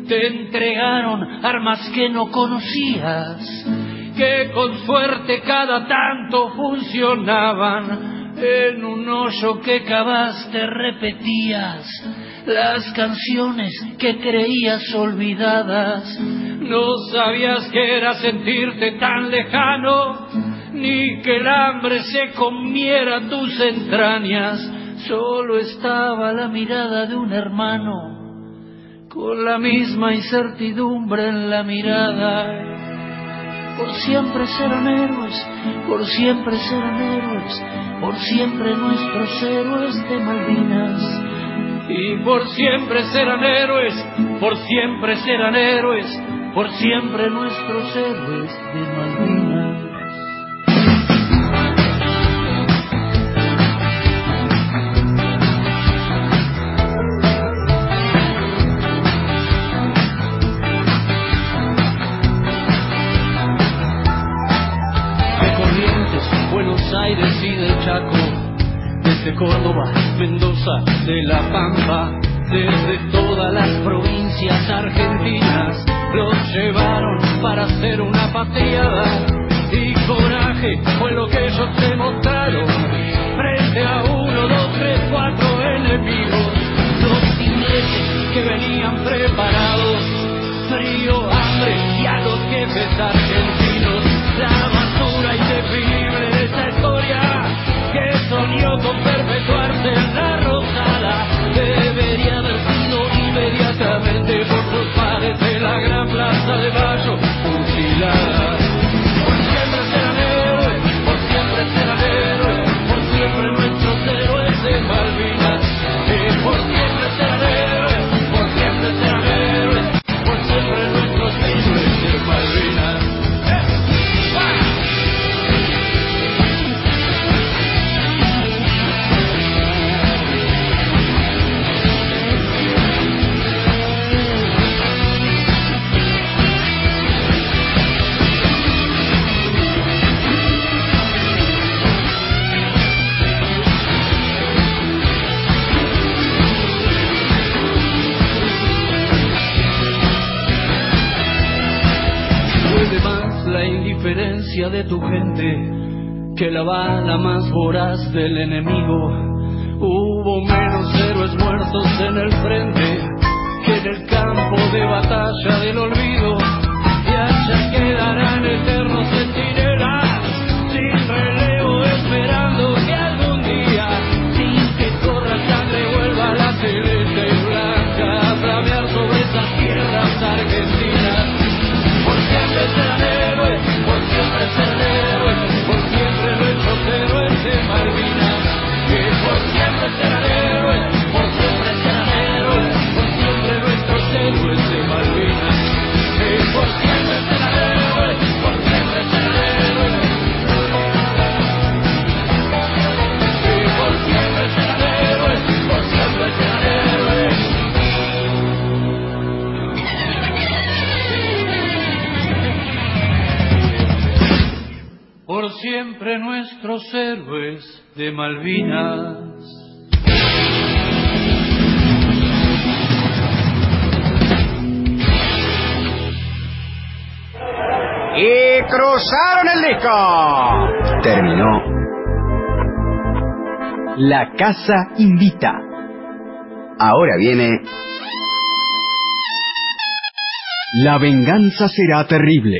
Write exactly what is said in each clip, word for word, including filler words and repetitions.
te entregaron armas que no conocías, que con suerte cada tanto funcionaban. En un hoyo que cavaste repetías las canciones que creías olvidadas. No sabías que era sentirte tan lejano, ni que el hambre se comiera tus entrañas. Solo estaba la mirada de un hermano, con la misma incertidumbre en la mirada. Por siempre serán héroes, por siempre serán héroes, por siempre nuestros héroes de Malvinas. Y por siempre serán héroes, por siempre serán héroes, por siempre nuestros héroes de Malvinas. Buenos Aires y del Chaco, desde Córdoba, Mendoza, de La Pampa, desde todas las provincias argentinas, los llevaron para hacer una patriada, y coraje fue lo que ellos demostraron frente a uno, dos, tres, cuatro enemigos, los ingleses que venían preparados, frío, hambre y a los jefes argentinos, la basura indefinible de esa historia que soñó con perpetuarse en la Rosada, debería haber sido inmediatamente por sus padres de la gran plaza de Mayo fusilada. Por siempre serán héroes, por siempre serán héroes, por siempre nuestros héroes de Malvinas. Eh, por siempre serán héroes, por siempre serán héroes, por siempre nuestros héroes de Malvinas. La indiferencia de tu gente que la bala más voraz del enemigo. Hubo menos héroes muertos en el frente que en el campo de batalla del olvido, y allá quedarán eternos centinelas sin relevo, esperando que algún día, sin que corra sangre, vuelva la celeste y blanca a flamear sobre esas tierras argentinas. Por siempre serán héroes, por siempre serán héroes, por siempre nuestros héroes de Malvinas. Que por siempre serán héroes, por siempre serán héroes, por siempre nuestros héroes de Malvinas. Que por siempre serán héroes, por siempre serán héroes. Que por siempre serán héroes, por siempre serán héroes. Por siempre nuestros héroes de Malvinas. Y cruzaron el disco. Terminó. La Casa Invita. Ahora viene La venganza será terrible.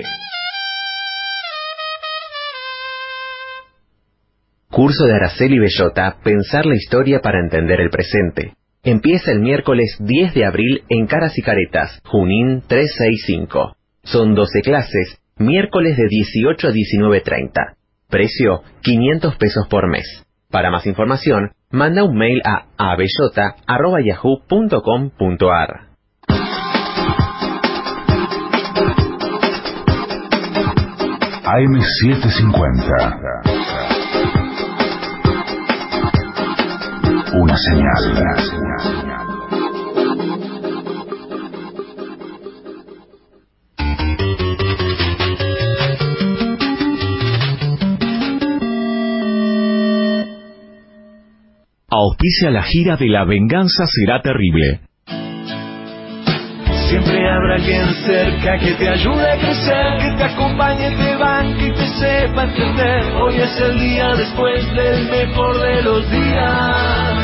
Curso de Araceli Bellota, Pensar la historia para entender el presente. Empieza el miércoles diez de abril en Caras y Caretas, Junín trescientos sesenta y cinco. Son doce clases, miércoles de dieciocho a diecinueve treinta. Precio quinientos pesos por mes. Para más información, manda un mail a abellota arroba yahoo punto com punto ar. A M setecientos cincuenta. Una señal. Auspicia la gira de La venganza será terrible. siempre habrá alguien cerca que te ayude a crecer, que te acompañe, te banque y te sepa entender. Hoy es el día después del mejor de los días.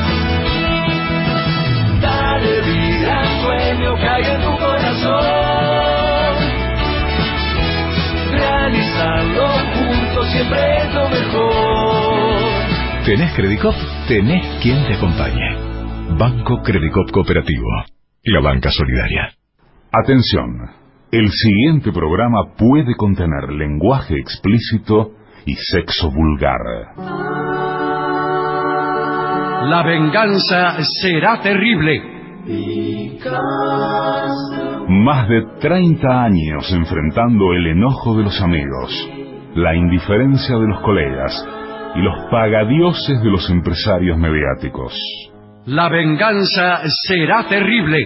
Dale vida al sueño que hay en tu corazón. Realizarlo juntos siempre es lo mejor. ¿Tenés Credicop? Tenés quien te acompañe. Banco Credicop Cooperativo. La banca solidaria. Atención. El siguiente programa puede contener lenguaje explícito y sexo vulgar. La venganza será terrible. Más de treinta años enfrentando el enojo de los amigos, la indiferencia de los colegas y los pagadioses de los empresarios mediáticos. La venganza será terrible.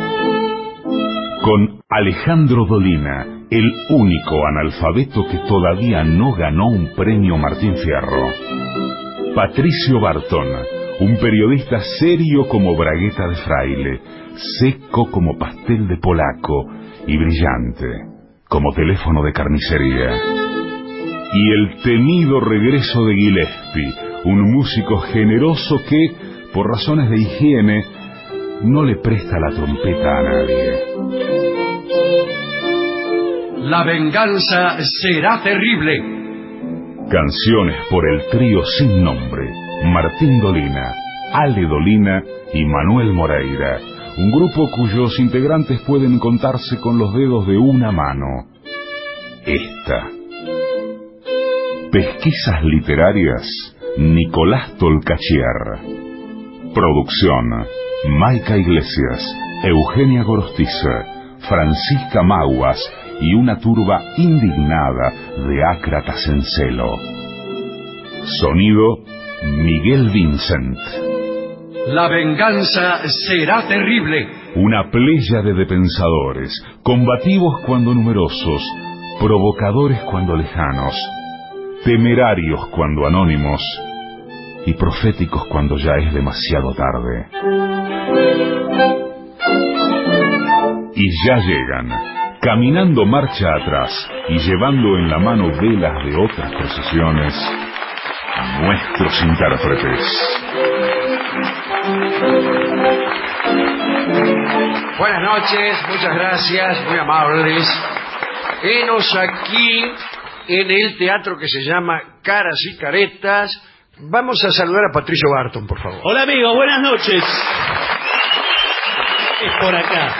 Con Alejandro Dolina, el único analfabeto que todavía no ganó un premio Martín Fierro. Patricio Barton, un periodista serio como bragueta de fraile, seco como pastel de polaco y brillante como teléfono de carnicería. Y el temido regreso de Gillespie, un músico generoso que, por razones de higiene, no le presta la trompeta a nadie. La venganza será terrible. Canciones por el trío sin nombre, Martín Dolina, Ale Dolina y Manuel Moreira, un grupo cuyos integrantes pueden contarse con los dedos de una mano. Esta. Pesquisas literarias, Nicolás Tolcachier. Producción, Maica Iglesias, Eugenia Gorostiza, Francisca Maguas y una turba indignada de ácratas en celo. Sonido, Miguel Vincent. La venganza será terrible. Una pléyade de pensadores, combativos cuando numerosos, provocadores cuando lejanos, temerarios cuando anónimos y proféticos cuando ya es demasiado tarde. Y ya llegan, caminando marcha atrás y llevando en la mano velas de otras procesiones, nuestros intérpretes. Buenas noches, muchas gracias, muy amables. Venos aquí en el teatro que se llama Caras y Caretas. Vamos a saludar a Patricio Barton, por favor. Hola amigos, buenas noches. Es por acá.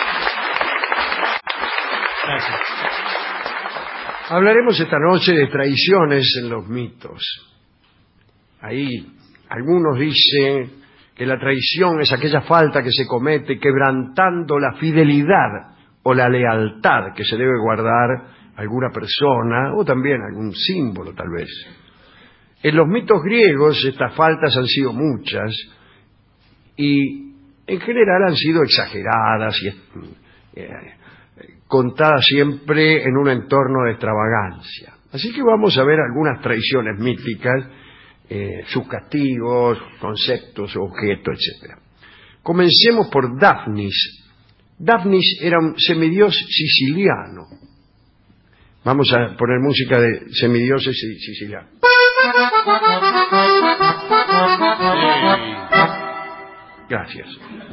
Gracias. Hablaremos esta noche de traiciones en los mitos. Ahí algunos dicen que la traición es aquella falta que se comete quebrantando la fidelidad o la lealtad que se debe guardar alguna persona o también algún símbolo tal vez. En los mitos griegos estas faltas han sido muchas y en general han sido exageradas y eh, contadas siempre en un entorno de extravagancia. Así que vamos a ver algunas traiciones míticas, eh, sus castigos, conceptos, objetos, etcétera. Comencemos por Daphnis. Daphnis era un semidios siciliano. Vamos a poner música de semidioses sicilianos. Gracias.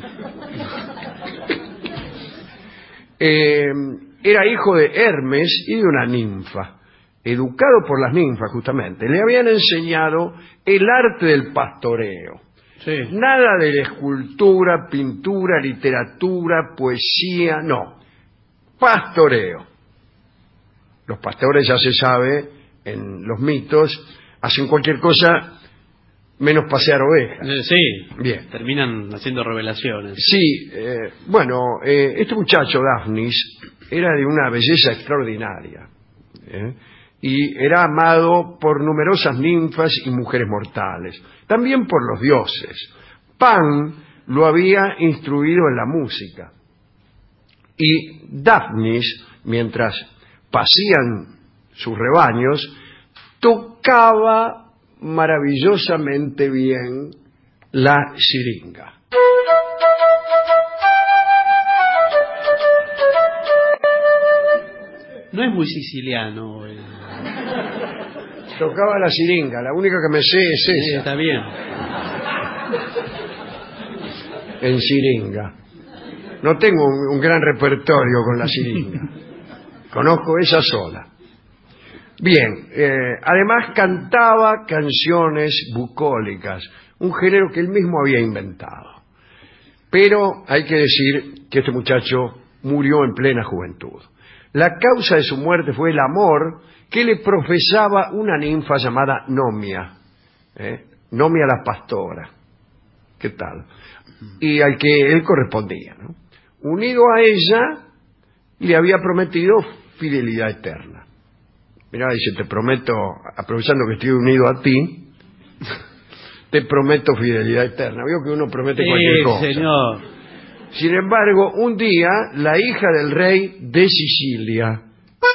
Eh, era hijo de Hermes y de una ninfa. Educado por las ninfas, justamente. Le habían enseñado el arte del pastoreo. Sí. Nada de la escultura, pintura, literatura, poesía, no. Pastoreo. Los pastores, ya se sabe, en los mitos, hacen cualquier cosa menos pasear ovejas. Eh, sí, bien. Terminan haciendo revelaciones. Sí, eh, bueno, eh, este muchacho, Daphnis, era de una belleza extraordinaria. ¿eh? Y era amado por numerosas ninfas y mujeres mortales. También por los dioses. Pan lo había instruido en la música. Y Daphnis, mientras pasían sus rebaños, tocaba maravillosamente bien la siringa. No es muy siciliano. eh. Tocaba la siringa, la única que me sé es Sí, esa, está bien. en siringa. No tengo un, un gran repertorio con la siringa. Conozco esa sola. Bien, eh, además cantaba canciones bucólicas, un género que él mismo había inventado. Pero hay que decir que este muchacho murió en plena juventud. La causa de su muerte fue el amor que le profesaba una ninfa llamada Nomia, ¿eh? Nomia la pastora. ¿Qué tal? Y al que él correspondía, ¿no? Unido a ella, le había prometido fidelidad eterna. Mirá, dice, te prometo, aprovechando que estoy unido a ti, te prometo fidelidad eterna. Veo que uno promete cualquier Sí, cosa. señor. Sin embargo, un día, la hija del rey de Sicilia...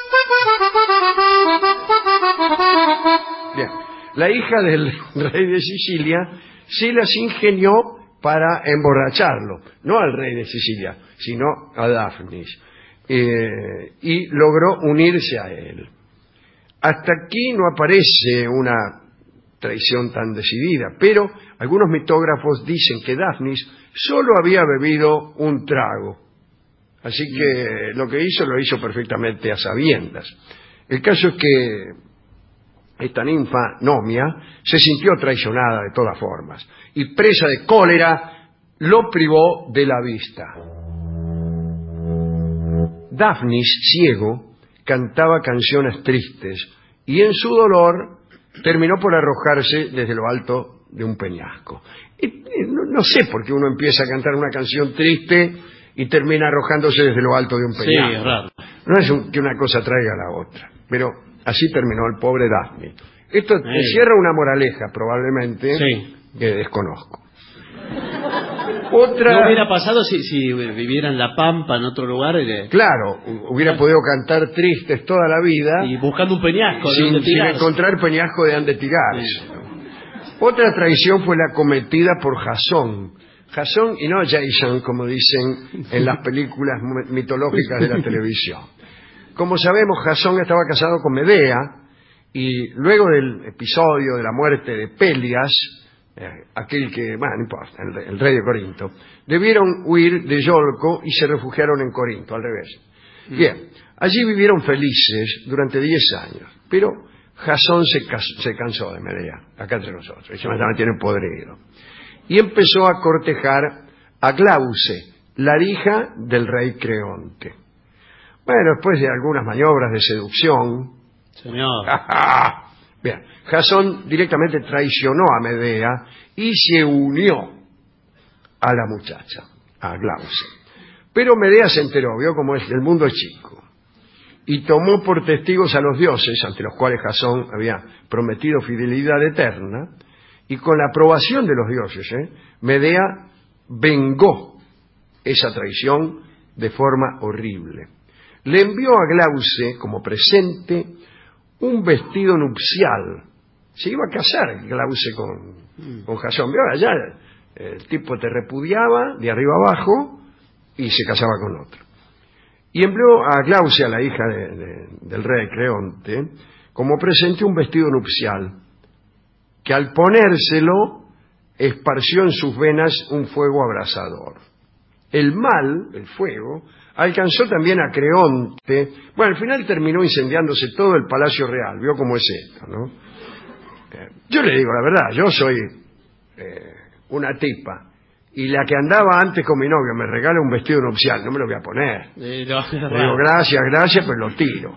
Bien, la hija del rey de Sicilia se las ingenió para emborracharlo. No al rey de Sicilia, sino a Daphnis. Eh, y logró unirse a él. Hasta aquí no aparece una traición tan decidida, pero algunos mitógrafos dicen que Daphnis solo había bebido un trago. Así que lo que hizo lo hizo perfectamente a sabiendas. El caso es que esta ninfa, Nomia, se sintió traicionada de todas formas y presa de cólera lo privó de la vista. Daphnis, ciego, cantaba canciones tristes y en su dolor terminó por arrojarse desde lo alto de un peñasco. Y, y, no, no sé por qué uno empieza a cantar una canción triste y termina arrojándose desde lo alto de un peñasco. Sí, es raro. No es un, que una cosa traiga a la otra, pero así terminó el pobre Daphnis. Esto Eh. encierra una moraleja, probablemente, Sí. que desconozco. Otra... ¿No hubiera pasado si, si viviera en La Pampa, en otro lugar, eh, Claro, hubiera podido cantar tristes toda la vida y buscando un peñasco de sin, donde sin tirarse? encontrar peñasco de donde tirarse? Sí. Otra traición fue la cometida por Jasón. Jasón y no Jason, como dicen en las películas mitológicas de la televisión. Como sabemos, Jasón estaba casado con Medea y luego del episodio de la muerte de Pelias, eh, aquel que, bueno, no importa, el, el rey de Corinto, debieron huir de Iolco y se refugiaron en Corinto, al revés. Mm. Bien, allí vivieron felices durante diez años, pero Jasón se, se cansó de Medea, acá entre nosotros, y se me tiene podrido. Y empezó a cortejar a Glauce, la hija del rey Creonte. Bueno, después de algunas maniobras de seducción... Señor. Bien, Jasón directamente traicionó a Medea y se unió a la muchacha, a Glauce. Pero Medea se enteró, vio cómo es, el mundo es chico, y tomó por testigos a los dioses, ante los cuales Jasón había prometido fidelidad eterna, y con la aprobación de los dioses, ¿eh? Medea vengó esa traición de forma horrible. Le envió a Glauce como presente un vestido nupcial. Se iba a casar Glauce con, con Jasón. Vio, allá el tipo te repudiaba de arriba abajo y se casaba con otro. Y envió a Glauce, a la hija de, de, del rey Creonte, como presente un vestido nupcial, que al ponérselo esparció en sus venas un fuego abrasador. El mal, el fuego, alcanzó también a Creonte. Bueno, al final terminó incendiándose todo el palacio real. ¿Vio cómo es esto, no? Eh, yo le digo la verdad, yo soy eh, una tipa, y la que andaba antes con mi novio me regala un vestido nupcial, no me lo voy a poner. Eh, no, es Le digo, raro. gracias, gracias, pues lo tiro.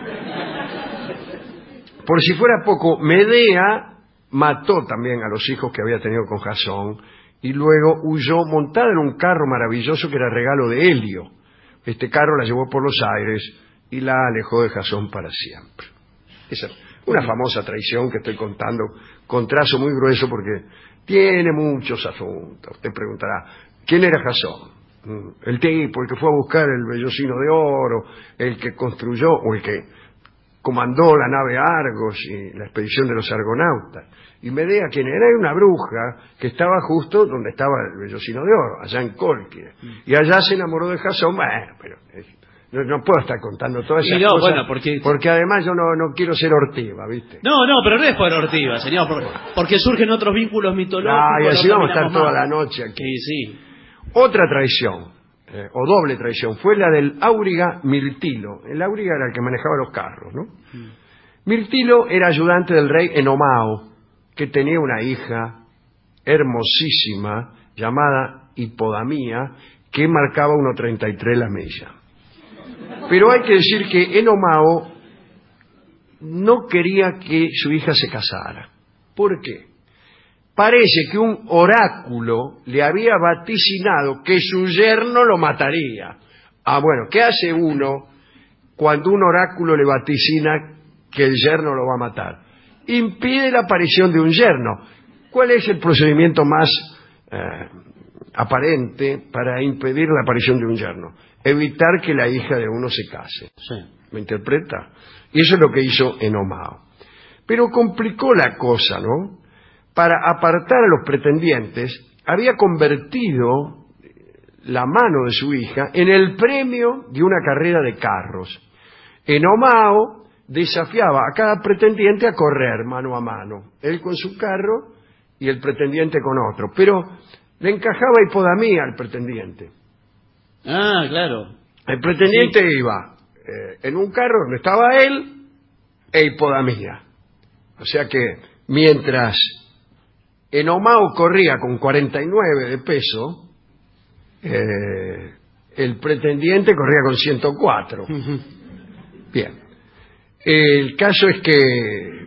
Por si fuera poco, Medea mató también a los hijos que había tenido con Jasón y luego huyó montada en un carro maravilloso que era regalo de Helio. Este carro la llevó por los aires y la alejó de Jasón para siempre. Esa es una famosa traición que estoy contando con trazo muy grueso porque tiene muchos asuntos. Usted preguntará, ¿quién era Jasón? El tipo, el que fue a buscar el vellocino de oro, el que construyó o el que comandó la nave Argos y la expedición de los argonautas. Y Medea, quien era, era una bruja que estaba justo donde estaba el vellocino de oro, allá en Cólquide. Y allá se enamoró de Jasón. Bueno, pero no, no puedo estar contando todas esas Y no, cosas. bueno, porque- porque además yo no, no quiero ser Ortiva, ¿viste? No, no, pero no es por Ortiva, señor, por- porque surgen otros vínculos mitológicos. Ah, y así no vamos a estar terminamos toda más. la noche aquí. Sí, sí. Otra traición, eh, o doble traición, fue la del áuriga Mirtilo. El áuriga era el que manejaba los carros, ¿no? Mm. Mirtilo era ayudante del rey Enomao, que tenía una hija hermosísima llamada Hipodamía, que marcaba uno treinta y tres la milla. Pero hay que decir que Enomao no quería que su hija se casara. ¿Por qué? Parece que un oráculo le había vaticinado que su yerno lo mataría. Ah, bueno, ¿qué hace uno cuando un oráculo le vaticina que el yerno lo va a matar? Impide la aparición de un yerno. ¿Cuál es el procedimiento más eh, aparente para impedir la aparición de un yerno? Evitar que la hija de uno se case. Sí. ¿Me interpreta? Y eso es lo que hizo Enomao. Pero complicó la cosa, ¿no? Para apartar a los pretendientes, había convertido la mano de su hija en el premio de una carrera de carros. Enomao desafiaba a cada pretendiente a correr mano a mano, él con su carro y el pretendiente con otro, pero le encajaba Hipodamía al pretendiente. Ah, claro. El pretendiente sí. iba eh, en un carro donde estaba él e Hipodamía. O sea que mientras Enomao corría con cuarenta y nueve de peso, eh, el pretendiente corría con ciento cuatro. Bien. El caso es que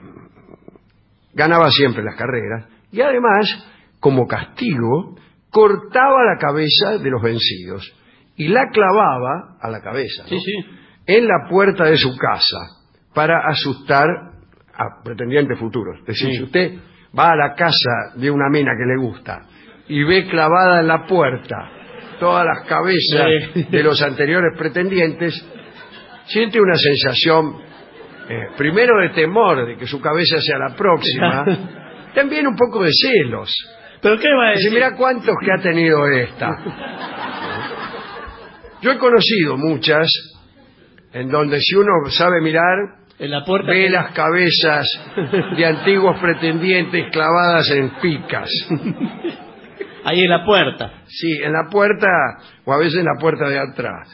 ganaba siempre las carreras y además, como castigo, cortaba la cabeza de los vencidos y la clavaba a la cabeza, ¿no? Sí, sí. en la puerta de su casa para asustar a pretendientes futuros. Es decir, Sí. si usted va a la casa de una mina que le gusta y ve clavada en la puerta todas las cabezas Sí. de los anteriores pretendientes, siente una sensación, eh, primero de temor de que su cabeza sea la próxima, también un poco de celos. ¿Pero qué va a Dice, decir? mira cuántos que ha tenido esta. Yo he conocido muchas en donde si uno sabe mirar, En la puerta. ve que- las cabezas de antiguos pretendientes clavadas en picas. Ahí en la puerta. Sí, en la puerta o a veces en la puerta de atrás.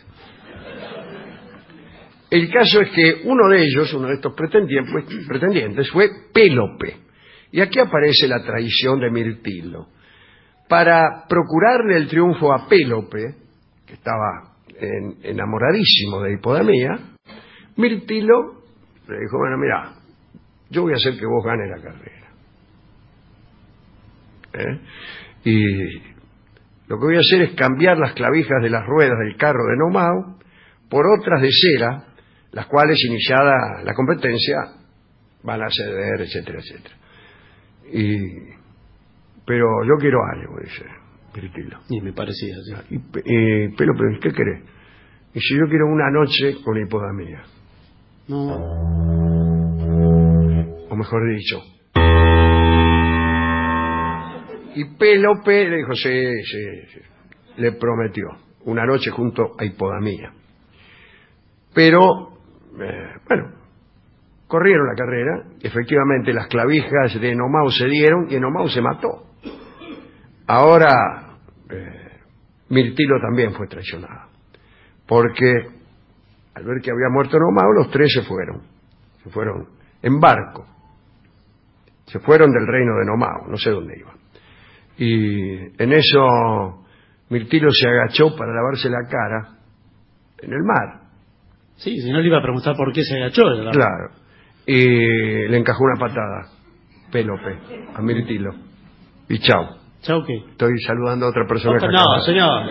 El caso es que uno de ellos, uno de estos pretendientes, pretendientes fue Pélope. Y aquí aparece la traición de Mirtilo. Para procurarle el triunfo a Pélope, que estaba en- enamoradísimo de Hipodamía, Mirtilo le dijo, bueno, mira, yo voy a hacer que vos ganes la carrera. ¿Eh? Y lo que voy a hacer es cambiar las clavijas de las ruedas del carro de Enomao por otras de cera, las cuales, iniciada la competencia, van a ceder, etcétera, etcétera. Y, pero yo quiero algo, dice Mirtilo. Y me parecía así. Y, eh, pero, pero, ¿qué querés? Y si yo quiero una noche con Hipodamía, No. o mejor dicho. Y Pélope le dijo, sí, sí, sí. Le prometió una noche junto a Hipodamía. Pero, eh, bueno, corrieron la carrera, efectivamente las clavijas de Enomao se dieron y Enomao se mató. Ahora, eh, Mirtilo también fue traicionado, porque al ver que había muerto Enomao, los tres se fueron, se fueron en barco, se fueron del reino de Enomao, no sé dónde iban. Y en eso Mirtilo se agachó para lavarse la cara en el mar. Sí, si no le iba a preguntar por qué se agachó. ¿verdad? Claro. Y le encajó una patada, Pélope, a Mirtilo. Y chao. ¿Chau qué? Estoy saludando a otra persona. Otra- que no, acaba. señor.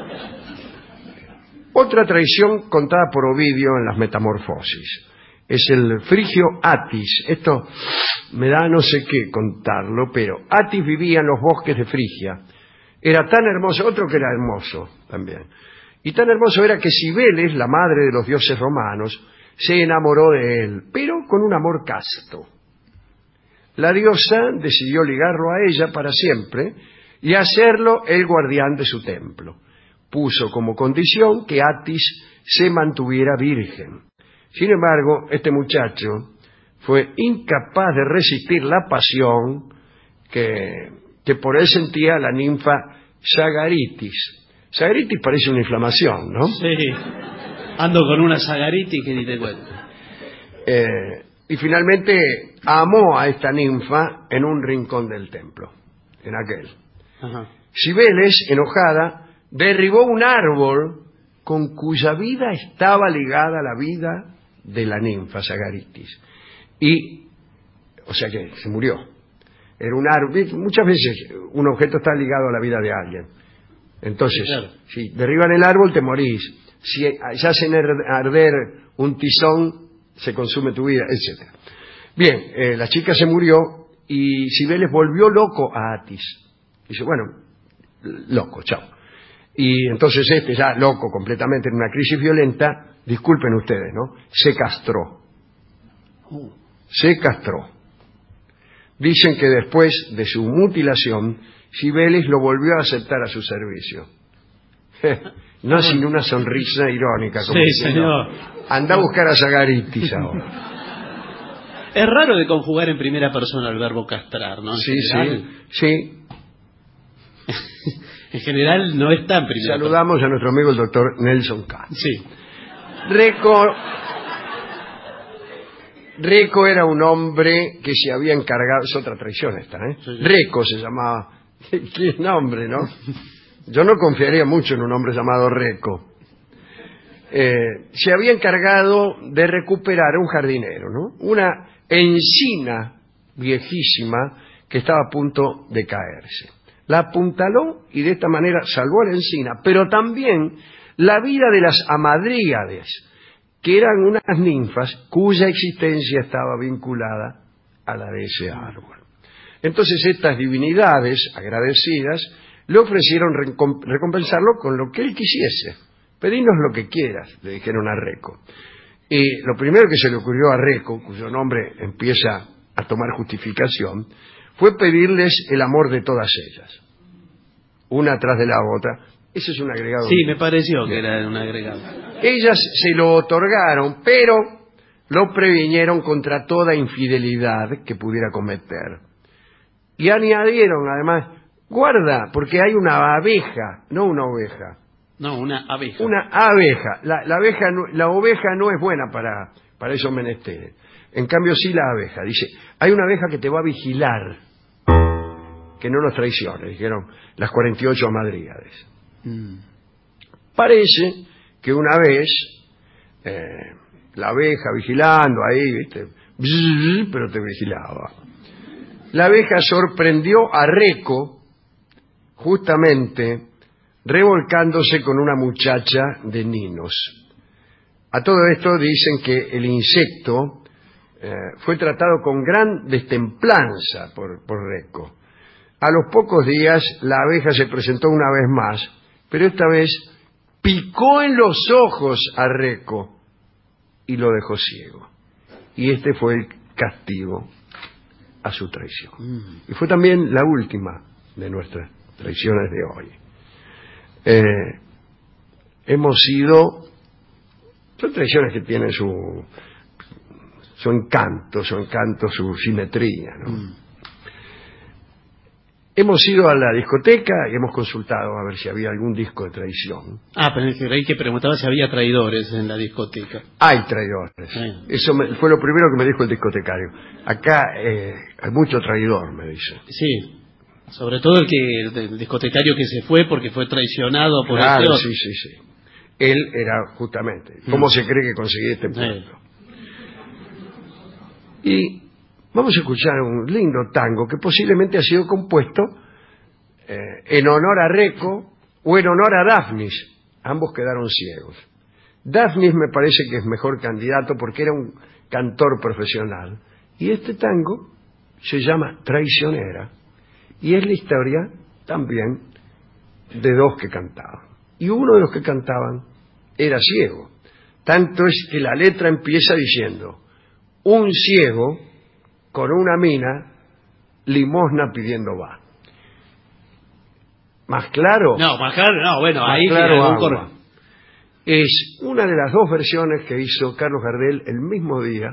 Otra traición contada por Ovidio en las Metamorfosis. Es el frigio Atis. Esto me da no sé qué contarlo, pero Atis vivía en los bosques de Frigia. Era tan hermoso, otro que era hermoso también. Y tan hermoso era que Cibeles, la madre de los dioses romanos, se enamoró de él, pero con un amor casto. La diosa decidió ligarlo a ella para siempre y hacerlo el guardián de su templo. puso como condición que Atis se mantuviera virgen. Sin embargo, este muchacho fue incapaz de resistir la pasión que, que por él sentía la ninfa Sagaritis. Sagaritis parece una inflamación, ¿no? Sí. Ando con una Sagaritis que ni te cuento. Eh, y finalmente amó a esta ninfa en un rincón del templo, en aquel. Ajá. Cibeles, enojada, derribó un árbol con cuya vida estaba ligada a la vida de la ninfa Sagaritis. Y, o sea que se murió. Era un árbol. Muchas veces un objeto está ligado a la vida de alguien. Entonces, sí, claro. Si derriban el árbol, te morís. Si hacen arder un tizón, se consume tu vida, etcétera. Bien, eh, la chica se murió y Cibeles volvió loco a Atis. Dice, bueno, loco, chao. Y entonces este, ya loco completamente, en una crisis violenta, disculpen ustedes, ¿no? Se castró. Se castró. Dicen que después de su mutilación, Cibeles lo volvió a aceptar a su servicio. No ah, sin una sonrisa irónica. Como sí, diciendo, señor. Anda a buscar a Sagaritis ahora. Es raro de conjugar en primera persona el verbo castrar, ¿no? En sí, general. sí, sí. En general no está en primera Saludamos persona. a nuestro amigo el doctor Nelson Kahn. Sí. Reco... Reco era un hombre que se había encargado... Es otra traición esta, ¿eh? Sí, sí. Reco se llamaba... ¿Qué nombre, no? Yo no confiaría mucho en un hombre llamado Reco. Eh, se había encargado de recuperar un jardinero, ¿no? Una encina viejísima que estaba a punto de caerse. La apuntaló y de esta manera salvó a la encina, pero también la vida de las amadríades, que eran unas ninfas cuya existencia estaba vinculada a la de ese árbol. Entonces estas divinidades agradecidas le ofrecieron recompensarlo con lo que él quisiese. Pedinos lo que quieras, le dijeron a Reco. Y lo primero que se le ocurrió a Reco, cuyo nombre empieza a tomar justificación, fue pedirles el amor de todas ellas, una tras de la otra. Ese es un agregado. Sí, me pareció que era un agregado. Ellas se lo otorgaron, pero lo previnieron contra toda infidelidad que pudiera cometer. Y añadieron, además, guarda, porque hay una abeja, no una oveja. No, una abeja. Una abeja. La, la, abeja no, la oveja no es buena para, para esos menesteres. En cambio, sí la abeja. Dice, hay una abeja que te va a vigilar, que no nos traicione, dijeron las cuarenta y ocho amadríades. Mm. Parece que una vez, eh, la abeja vigilando ahí, ¿viste? Bzz, pero te vigilaba. La abeja sorprendió a Reco, justamente, revolcándose con una muchacha de Ninos. A todo esto dicen que el insecto eh, fue tratado con gran destemplanza por, por Reco. A los pocos días la abeja se presentó una vez más, pero esta vez picó en los ojos a Reco y lo dejó ciego. Y este fue el castigo a su traición. Mm. Y fue también la última de nuestras traiciones de hoy. Eh, hemos sido... Son traiciones que tienen su, su encanto, su encanto, su simetría, ¿no? Mm. Hemos ido a la discoteca y hemos consultado a ver si había algún disco de traición. Ah, pero creí que preguntaba si había traidores en la discoteca. Hay traidores. Sí. Eso me, fue lo primero que me dijo el discotecario. Acá eh, hay mucho traidor, me dice. Sí, sobre todo el que el discotecario que se fue porque fue traicionado por claro, el otro. sí, sí, sí. Él era justamente. ¿Cómo mm. se cree que conseguí este puesto? Sí. Y vamos a escuchar un lindo tango que posiblemente ha sido compuesto eh, en honor a Reco o en honor a Dafnis. Ambos quedaron ciegos. Dafnis me parece que es mejor candidato porque era un cantor profesional. Y este tango se llama Traicionera. Y es la historia también de dos que cantaban. Y uno de los que cantaban era ciego. Tanto es que la letra empieza diciendo: un ciego con una mina limosna pidiendo va. ¿Más claro? No, más claro, no, bueno, Más ahí claro que algún agua. cor- Es una de las dos versiones que hizo Carlos Gardel el mismo día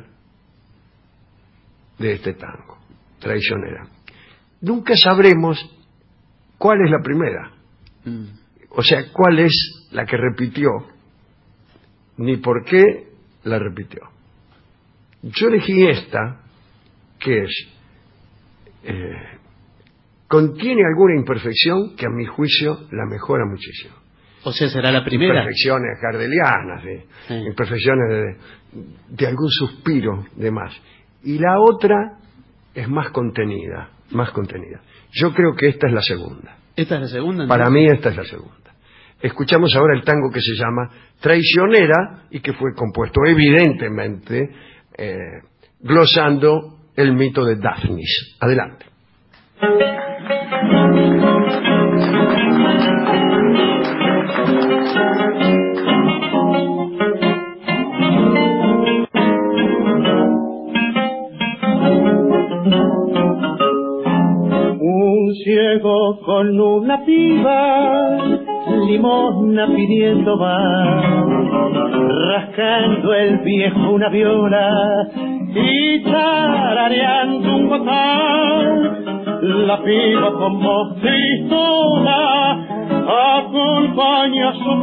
de este tango, Traicionera. Nunca sabremos cuál es la primera, Mm. o sea, cuál es la que repitió, ni por qué la repitió. Yo elegí esta, que es, eh, contiene alguna imperfección que a mi juicio la mejora muchísimo. O sea, será la primera. Imperfecciones gardelianas, ¿sí? Sí. Imperfecciones de, de algún suspiro de más. Y la otra es más contenida, más contenida. Yo creo que esta es la segunda. ¿Esta es la segunda? Para entonces? mí esta es la segunda. Escuchamos ahora el tango que se llama Traicionera y que fue compuesto evidentemente eh, glosando el mito de Daphnis. Adelante. Un ciego con una piba, limosna pidiendo más, rascando el viejo una viola y tarareando un botán. La piba con voz tristona acompaña a su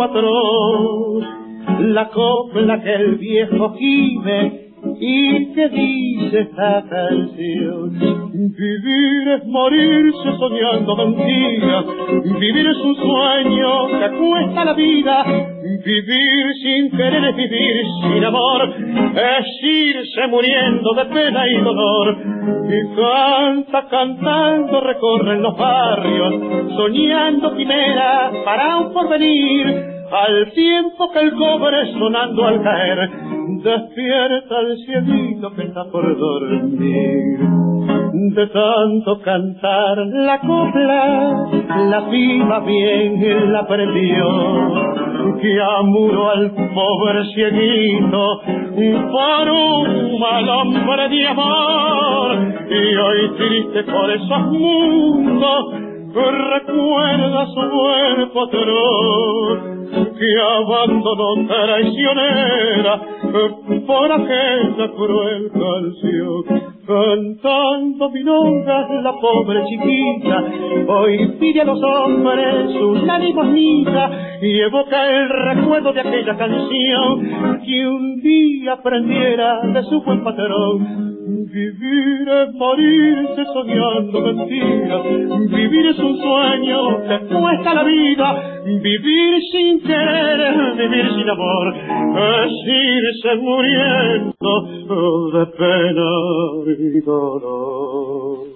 patrón, la copla que el viejo gime y que dice esta canción. Vivir es morirse soñando mentiras, vivir es un sueño que cuesta la vida, vivir sin querer es vivir sin amor, es irse muriendo de pena y dolor. Y canta, cantando recorren los barrios, soñando quimeras para un porvenir, al tiempo que el cobre sonando al caer despierta el cieguito que está por dormir. De tanto cantar la copla, la piba bien la aprendió, que amuró al pobre cieguito por un mal hombre de amor. Y hoy triste por esos mundos recuerda a su buen patrón, que abandonó traicionera por aquella cruel canción. Cantando milongas la pobre chiquita, hoy pide a los hombres una limosnita y evoca el recuerdo de aquella canción que un día aprendiera de su buen patrón. Vivir es morirse soñando mentiras, vivir es un sueño que cuesta la vida, vivir sin querer, vivir sin amor, es irse muriendo de pena y dolor.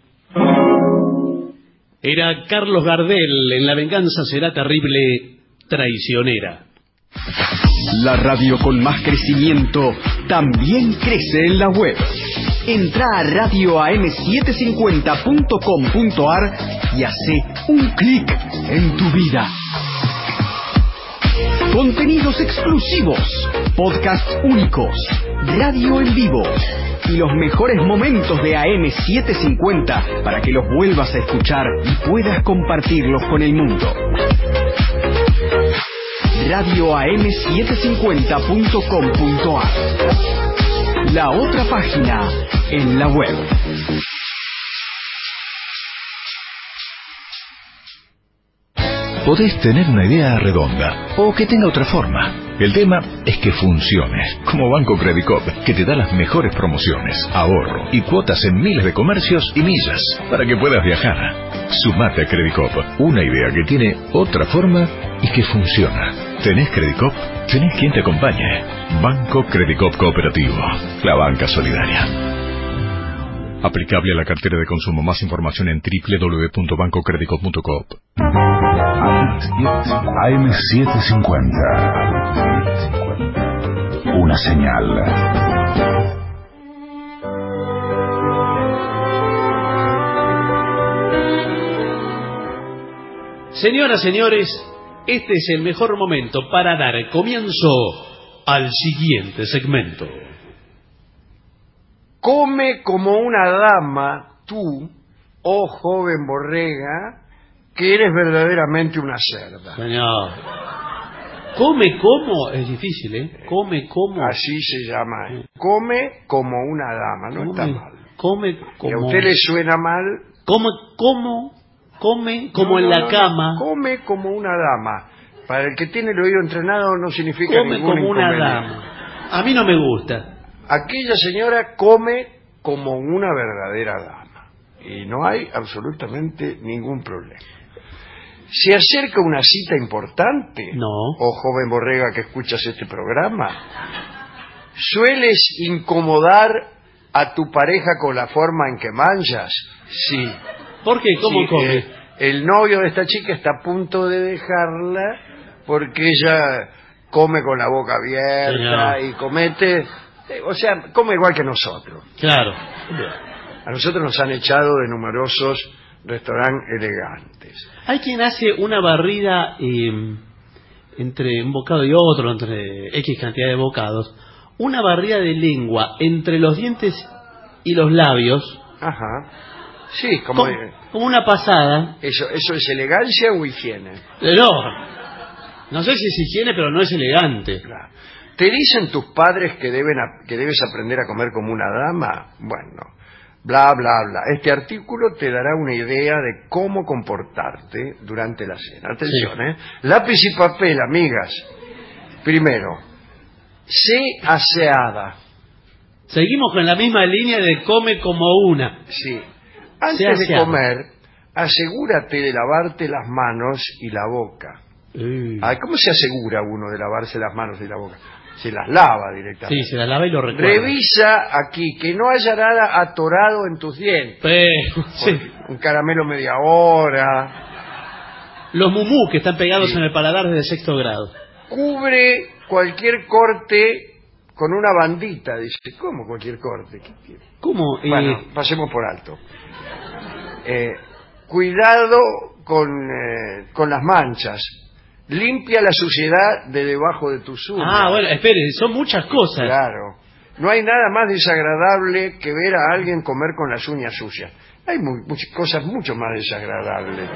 Era Carlos Gardel en La venganza será terrible, Traicionera. La radio con más crecimiento también crece en la web. Entra a radio a m setecientos cincuenta punto com punto a r y hace un clic en tu vida. Contenidos exclusivos, podcasts únicos, radio en vivo y los mejores momentos de A M setecientos cincuenta para que los vuelvas a escuchar y puedas compartirlos con el mundo. radio a m setecientos cincuenta punto com punto a r, la otra página en la web. Podés tener una idea redonda o que tenga otra forma. El tema es que funcione, como Banco Credicop, que te da las mejores promociones, ahorro y cuotas en miles de comercios y millas para que puedas viajar. Sumate a Credicop, una idea que tiene otra forma y que funciona. ¿Tenés Credicop? ¿Tenés quien te acompañe? Banco Credicop Cooperativo, la banca solidaria. Aplicable a la cartera de consumo. Más información en doble u doble u doble u punto banco credicop punto com. A M setecientos cincuenta. Una señal. Señoras, señores, este es el mejor momento para dar comienzo al siguiente segmento. Come como una dama tú, oh joven borrega, que eres verdaderamente una cerda. Señor. Come como, es difícil, ¿eh? Come como. Así se llama. Come como una dama, no come, está mal. Come como. Y a usted le suena mal. Come como, come como no, en no, la no, cama. No, come como una dama. Para el que tiene el oído entrenado no significa come ningún como una inconveniente. dama. A mí no me gusta. Aquella señora come como una verdadera dama. Y no hay absolutamente ningún problema. ¿Se acerca una cita importante? No. O joven borrega que escuchas este programa. ¿Sueles incomodar a tu pareja con la forma en que manchas? Sí. ¿Por qué? ¿Cómo Sí, come? Eh, el novio de esta chica está a punto de dejarla porque ella come con la boca abierta Señor. y comete... eh, o sea, come igual que nosotros. Claro. A nosotros nos han echado de numerosos restaurantes elegantes. Hay quien hace una barrida eh, entre un bocado y otro, entre X cantidad de bocados, una barrida de lengua entre los dientes y los labios. Ajá. Sí, como... Como, como una pasada. Eso, ¿Eso es elegancia o higiene? No, no sé si es higiene, pero no es elegante. Claro. ¿Te dicen tus padres que, deben a- que debes aprender a comer como una dama? Bueno, bla, bla, bla. Este artículo te dará una idea de cómo comportarte durante la cena. Atención, Sí. ¿eh? Lápiz y papel, amigas. Primero, sé aseada. Seguimos con la misma línea de come como una. Sí. Sé Antes de aseada. comer, asegúrate de lavarte las manos y la boca. Mm. Ay, ¿cómo se asegura uno de lavarse las manos y la boca? Se las lava directamente. Sí, se la lava y lo recuerda. Revisa aquí que no haya nada atorado en tus dientes. Pero, sí. Porque un caramelo media hora. Los mumú que están pegados Sí. en el paladar desde sexto grado. Cubre cualquier corte con una bandita. Dice, ¿cómo cualquier corte? ¿Qué quiere? ¿Cómo? Eh, Bueno, pasemos por alto. Eh, cuidado con, eh, con las manchas. Limpia la suciedad de debajo de tus uñas. Ah, bueno, espere, son muchas cosas. Claro. No hay nada más desagradable que ver a alguien comer con las uñas sucias. Hay muy, muchas cosas mucho más desagradables.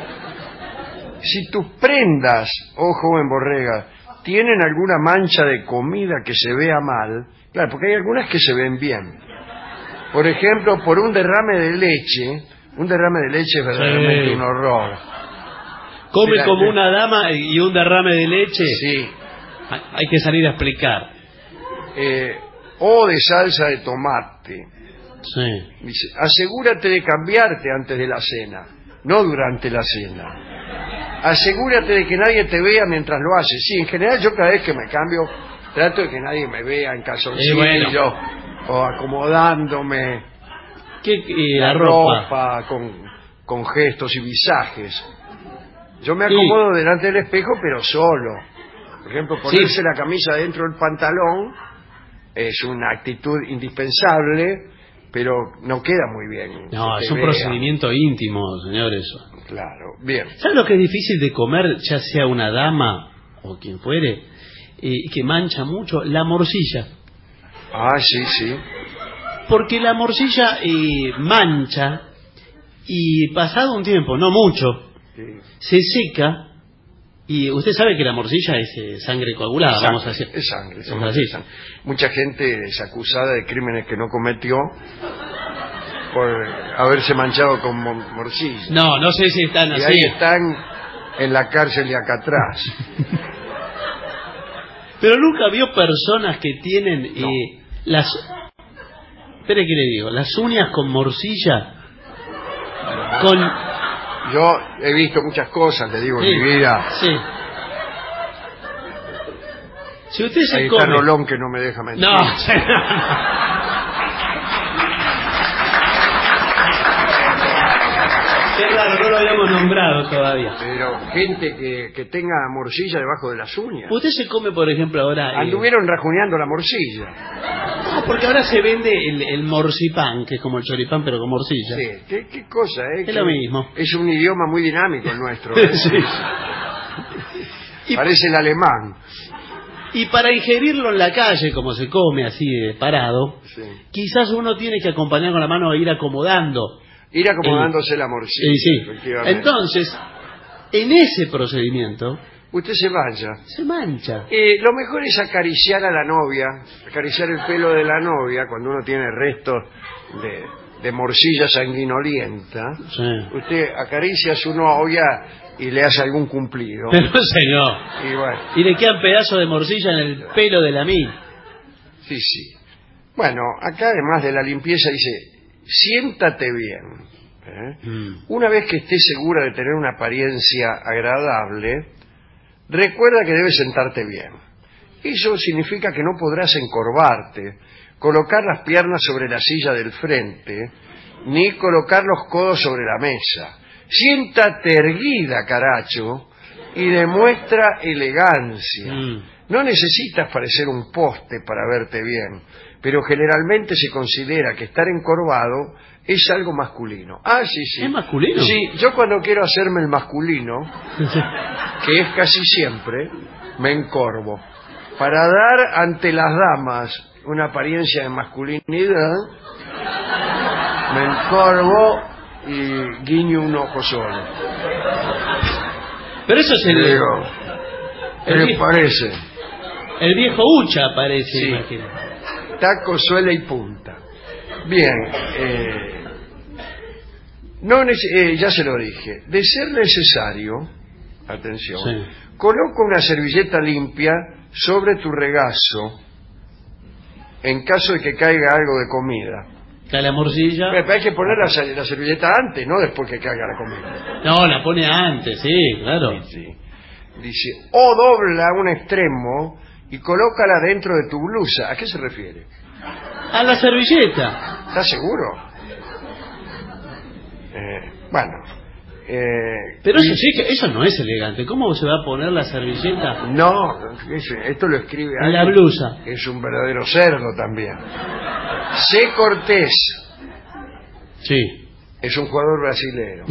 Si tus prendas, oh joven borrega, tienen alguna mancha de comida que se vea mal, claro, porque hay algunas que se ven bien. Por ejemplo, por un derrame de leche, un derrame de leche es verdaderamente Sí. un horror. Come Mira, como eh, una dama y un derrame de leche. Sí. Hay- Hay que salir a explicar. Eh, o de salsa de tomate. Sí. Dice, asegúrate de cambiarte antes de la cena, no durante la cena. Asegúrate de que nadie te vea mientras lo haces. Sí, en general yo cada vez que me cambio trato de que nadie me vea en calzoncillo Eh, bueno. o acomodándome ¿Qué, eh, la la ropa? ropa con, con gestos y visajes. Yo me Sí. acomodo delante del espejo, pero solo. Por ejemplo, ponerse Sí. la camisa dentro del pantalón es una actitud indispensable, pero no queda muy bien. No, que es te un vean. procedimiento íntimo, señores. Claro, bien. ¿Sabes lo que es difícil de comer, ya sea una dama o quien fuere, y que mancha mucho? La morcilla. Ah, sí, sí. Porque la morcilla eh, mancha y pasado un tiempo, no mucho, sí. se seca y usted sabe que la morcilla es eh, sangre coagulada, Es vamos a sangre, decir. es sangre, Es es así. sangre. Mucha gente es acusada de crímenes que no cometió por haberse manchado con mo- morcilla. No, no sé si están Y así. ahí están en la cárcel de acá atrás. Pero nunca vio personas que tienen No. eh, las... Espere que le digo, las uñas con morcilla, con... Yo he visto muchas cosas, le digo, Sí, en mi vida. sí. Si usted se Ahí está come... Rolón que no me deja mentir. No, qué raro, no lo habíamos nombrado todavía. Pero gente que, que tenga morcilla debajo de las uñas. Usted se come, por ejemplo, ahora... eh, Anduvieron rajuneando la morcilla. No, porque ahora se vende el, el morcipán, que es como el choripán, pero con morcilla. Sí, qué, qué cosa, ¿eh? Es Que lo mismo. Es un idioma muy dinámico el nuestro. ¿eh? Sí. Y, Parece el alemán. y para ingerirlo en la calle, como se come así de parado, Sí. quizás uno tiene que acompañar con la mano e ir acomodando. Ir acomodándose la morcilla. Sí, sí. efectivamente. Entonces, en ese procedimiento usted se mancha. se mancha. Eh, lo mejor es acariciar a la novia, acariciar el pelo de la novia cuando uno tiene restos de, de morcilla sanguinolienta. Sí. Usted acaricia a su novia y le hace algún cumplido. Pero señor. Y bueno. Y le quedan pedazos de morcilla en el pelo de la mí. Sí, sí. Bueno, acá además de la limpieza dice, siéntate bien. ¿eh? Mm. Una vez que estés segura de tener una apariencia agradable, recuerda que debes sentarte bien. Eso significa que no podrás encorvarte, colocar las piernas sobre la silla del frente, ni colocar los codos sobre la mesa. Siéntate erguida, caracho, y demuestra elegancia. Mm. No necesitas parecer un poste para verte bien, pero generalmente se considera que estar encorvado es algo masculino. Ah, sí, sí. ¿Es masculino? Sí, yo cuando quiero hacerme el masculino, que es casi siempre, me encorvo. Para dar ante las damas una apariencia de masculinidad, me encorvo y guiño un ojo solo. Pero eso es el... Digo, ¿qué les parece? El viejo Ucha parece. Sí. Imagino. Taco, suela y punta. Bien, eh, no eh, ya se lo dije. De ser necesario, atención, sí. Coloca una servilleta limpia sobre tu regazo en caso de que caiga algo de comida. Que la morcilla. Pero hay que poner la, la servilleta antes, no después que caiga la comida. No, la pone antes, sí, claro. Sí, sí. Dice, o dobla un extremo y colócala dentro de tu blusa. ¿A qué se refiere? A la servilleta. ¿Estás seguro? Eh, bueno. Eh, Pero eso sí, que eso no es elegante. ¿Cómo se va a poner la servilleta? No, esto lo escribe en la blusa. Es un verdadero cerdo también. Sé cortés. Sí. Es un jugador brasilero.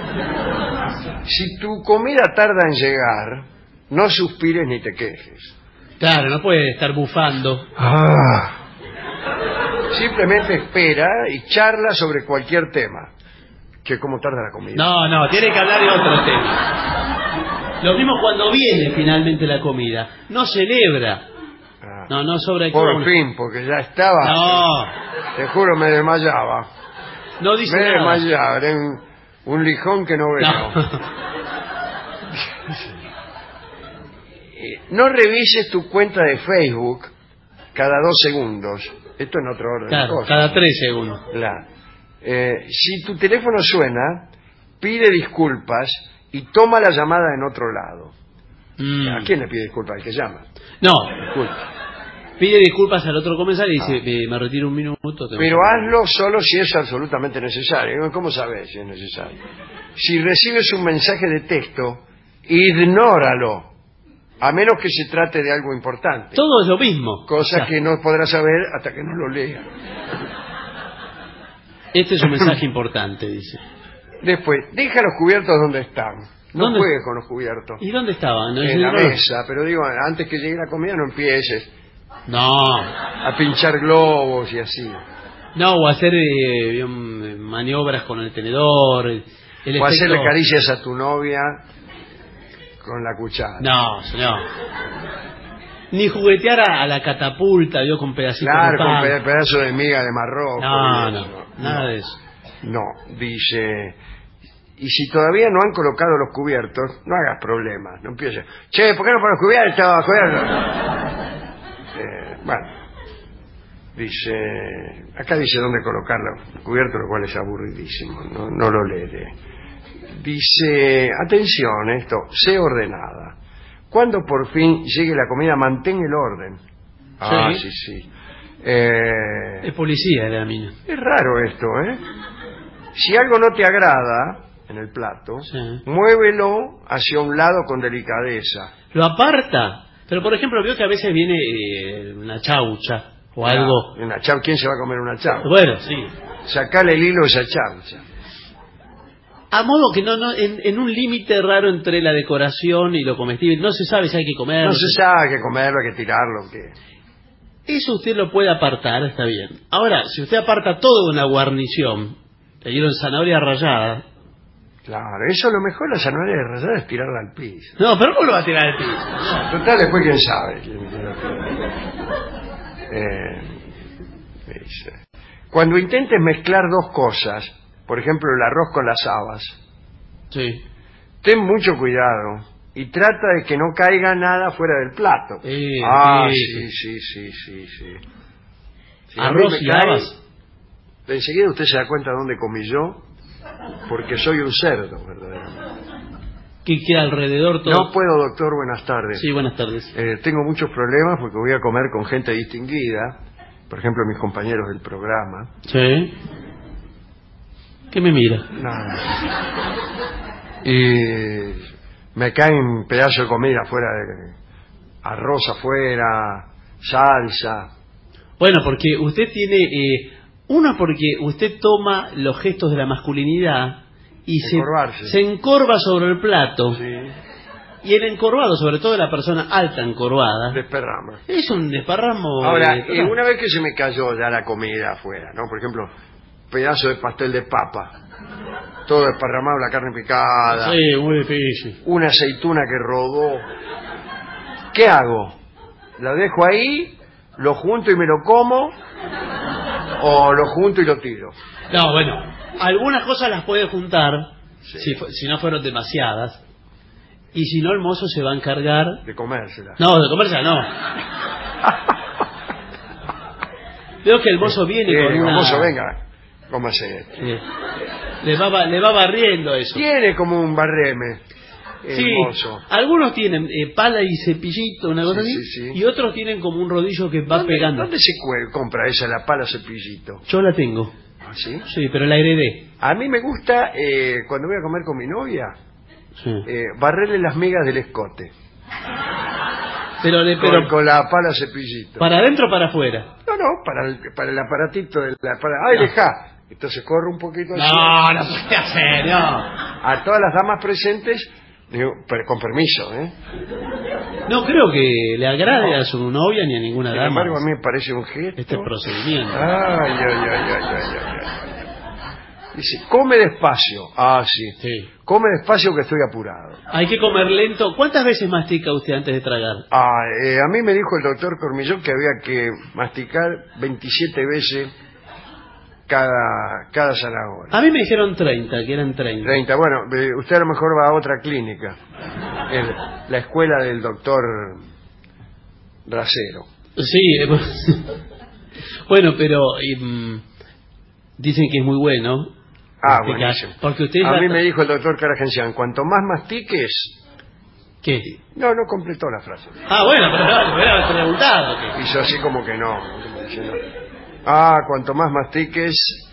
Si tu comida tarda en llegar, no suspires ni te quejes. Claro, no puede estar bufando. Ah. Simplemente espera y charla sobre cualquier tema. Que cómo tarda la comida. No, no, tiene que hablar de otro tema. Lo mismo cuando viene finalmente la comida. No celebra. Ah. No, no sobre Por cómo... fin, porque ya estaba. No. Te juro, me desmayaba. No dice me nada. desmayaba. Era un, un lijón que no veo. No. No revises tu cuenta de Facebook cada dos segundos. Esto en otro orden. Claro, de cosas. cada tres segundos. Claro. Eh, si tu teléfono suena, pide disculpas y toma la llamada en otro lado. Mm. ¿A quién le pide disculpas? ¿Al que llama? No. Disculpa. Pide disculpas al otro comensal y dice, ah. me retiro un minuto. Pero hazlo solo si es absolutamente necesario. ¿Cómo sabes si es necesario? Si recibes un mensaje de texto, ignóralo. A menos que se trate de algo importante. Todo es lo mismo. Cosa o sea, que no podrás saber hasta que no lo lea. Este es un mensaje importante, dice. Después, deja los cubiertos donde están. No ¿Dónde? juegues con los cubiertos. ¿Y dónde estaban? ¿No? En la mesa, pero digo, antes que llegue la comida no empieces. No. A pinchar globos y así. No, o hacer eh, maniobras con el tenedor. El, el o efecto... hacerle caricias a tu novia con la cuchara. No, señor. Ni juguetear a, a la catapulta, yo con pedacitos claro, de pan. Claro, con pedazos de miga de marrón. No, no, no, nada de eso. No, dice... Y si todavía no han colocado los cubiertos, no hagas problemas, no empieces. Che, ¿por qué no pones cubiertos? cubiertos? eh, bueno, dice... Acá dice dónde colocar los cubiertos, lo cual es aburridísimo, no, no lo lee. Dice, atención, esto, sé ordenada. Cuando por fin llegue la comida, mantén el orden. Ah, sí, sí. sí. Eh, es policía de la mina. Es raro esto, ¿eh? Si algo no te agrada en el plato, sí. muévelo hacia un lado con delicadeza. Lo aparta. Pero, por ejemplo, veo que a veces viene eh, una chaucha o ah, algo. Una chaucha. ¿Quién se va a comer una chaucha? Bueno, sí. Sacale el hilo a esa chaucha. A modo que no, no en, en un límite raro entre la decoración y lo comestible. No se sabe si hay que comerlo. No se sabe que comerlo, hay que tirarlo. Que... Eso usted lo puede apartar, está bien. Ahora, si usted aparta todo una guarnición, te dieron zanahoria rallada, Claro, eso lo mejor la zanahoria de rallada es tirarla al piso. No, pero ¿cómo lo va a tirar al piso? Total, después quién sabe. Eh, dice, cuando intentes mezclar dos cosas, por ejemplo el arroz con las habas, Sí. ten mucho cuidado y trata de que no caiga nada fuera del plato. Eh, ah, sí, sí, sí, sí, sí, sí. Si a mí Arroz me y cae, habas. enseguida usted se da cuenta de dónde comí yo, porque soy un cerdo, verdaderamente. Que queda alrededor todo. No puedo, doctor, buenas tardes. Sí, buenas tardes. Eh, tengo muchos problemas porque voy a comer con gente distinguida, por ejemplo mis compañeros del programa. Sí. ¿Qué me mira? Nada. Y me caen pedazos de comida afuera, de arroz afuera, salsa. Bueno, porque usted tiene... Eh, uno, porque usted toma los gestos de la masculinidad y se, se encorva sobre el plato. Sí. Y el encorvado, sobre todo la persona alta encorvada, desparrama. Es un desparramo. Ahora, de... eh, una vez que se me cayó ya la comida afuera, ¿no? Por ejemplo, pedazo de pastel de papa, todo desparramado, la carne picada. Sí, muy difícil. Una aceituna que rodó. ¿Qué hago? ¿La dejo ahí? ¿Lo junto y me lo como? ¿O lo junto y lo tiro? No, bueno, algunas cosas las puede juntar, sí. si, si no fueron demasiadas. Y si no, el mozo se va a encargar... De comérselas. No, de comérselas no. Veo que el mozo viene eh, con el una... El mozo, venga, cómase esto. Eh, le, va, le va barriendo eso. Tiene como un barreme el sí, mozo. Algunos tienen eh, pala y cepillito, una cosa sí, así. Sí, sí. Y otros tienen como un rodillo que va ¿Dónde, pegando. ¿Dónde se compra esa, la pala cepillito? Yo la tengo. ¿Ah, sí? Sí, pero la heredé. A mí me gusta, eh, cuando voy a comer con mi novia, sí. eh, barrerle las migas del escote. Pero, le, pero con, con la pala cepillito. ¿Para adentro o para afuera? No, no, para el, para el aparatito de la... Para, ¡ay, no. Deja! Entonces corre un poquito así. No, no puede hacer, no. A todas las damas presentes, digo, pero con permiso, ¿eh? No creo que le agrade a su novia ni a ninguna Sin dama. Sin embargo, a mí me parece un gesto. Este procedimiento. Ay, ay, ay, ay, ay, ay, ay. Dice, come despacio. Ah, sí. sí. Come despacio que estoy apurado. Hay que comer lento. ¿Cuántas veces mastica usted antes de tragar? Ah, eh, a mí me dijo el doctor Cormillón que había que masticar veintisiete veces cada, cada zanahoria. A mí me dijeron treinta, que eran treinta. treinta, bueno, eh, usted a lo mejor va a otra clínica. El, la escuela del doctor Rasero. Sí, eh, bueno, pero eh, dicen que es muy bueno. Ah, buenísimo. Porque usted a ya... mí me dijo el doctor Caragencián, cuanto más mastiques... ¿Qué? No, no completó la frase. Ah, bueno, pero no, me hubiera preguntado. ¿Qué? Hizo así como que no. Como diciendo, ah, cuanto más mastiques...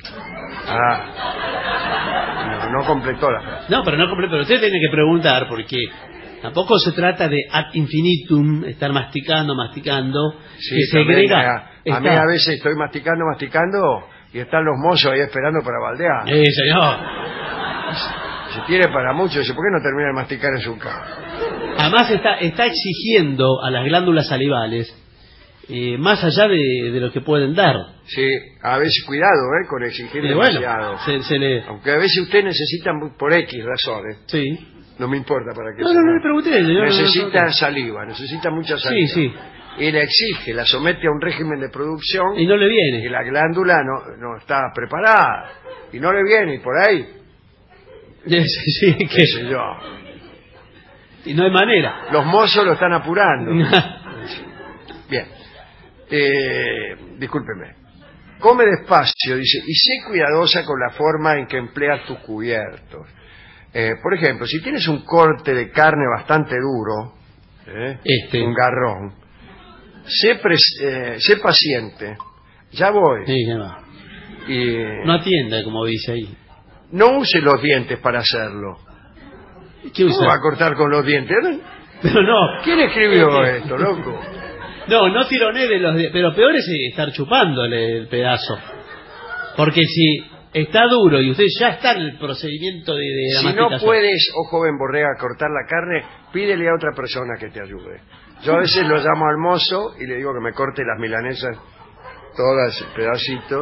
Ah, no, no completó la frase. No, pero no completó. Pero usted tiene que preguntar porque tampoco se trata de ad infinitum, estar masticando, masticando, sí, que segrega. A, a mí a veces estoy masticando, masticando... Y están los mozos ahí esperando para baldear. Sí, señor. Si tiene para mucho, dice, ¿por qué no termina de masticar en su cama? Además está, está exigiendo a las glándulas salivales eh, más allá de, de lo que pueden dar. Sí, a veces cuidado, ¿eh? Con exigir eh, demasiado. Bueno, se, se le... Aunque a veces usted necesita, por X razones. Sí. No me importa para qué. No, no, no le pregunté. Señor, necesita no, no, saliva, necesita mucha saliva. Sí, sí. Y la exige, la somete a un régimen de producción. Y no le viene. Y la glándula no, no está preparada. Y no le viene, y por ahí. Sí, sí, ¿Qué que... sé yo? Y no hay manera. Los mozos lo están apurando. Bien. Eh, discúlpeme. Come despacio, dice, y sé cuidadosa con la forma en que empleas tus cubiertos. Eh, por ejemplo, si tienes un corte de carne bastante duro, ¿eh? este. un garrón, sé, pres, eh, sé paciente. Ya voy. Sí, ya va. Y no atienda, como dice ahí. No use los dientes para hacerlo. ¿Qué usa? ¿Cómo va a cortar con los dientes? Pero no. ¿Quién escribió esto, loco? No, no tironee de los dientes. Pero peor es estar chupándole el pedazo. Porque si está duro y usted ya está en el procedimiento de, de la si masticación. no puedes, oh joven borrega, cortar la carne, pídele a otra persona que te ayude. Yo a veces lo llamo al mozo y le digo que me corte las milanesas todas, pedacitos.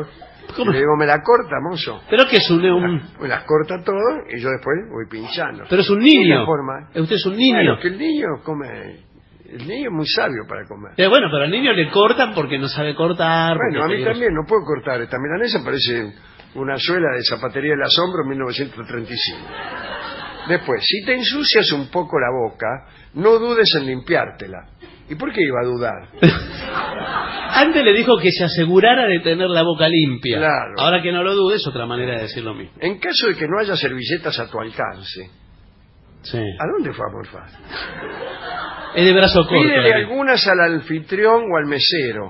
Y le digo, ¿me la corta, mozo? Pero que es un... un... Me las corta todo y yo después voy pinchando. Pero es un niño. Forma. Usted es un niño. Bueno, que el niño come... El niño es muy sabio para comer. Eh, bueno, pero al niño le cortan porque no sabe cortar. Bueno, a mí peligroso. también no puedo cortar. Esta milanesa parece una suela de Zapatería del Asombro en mil novecientos treinta y cinco. Después, si te ensucias un poco la boca, no dudes en limpiártela. ¿Y por qué iba a dudar? Antes le dijo que se asegurara de tener la boca limpia. Claro. Ahora que no lo dude es otra manera de decir lo mismo. En caso de que no haya servilletas a tu alcance, Sí. ¿a dónde fue a morfar? Es de brazo corto. Pídele ¿eh? algunas al anfitrión o al mesero.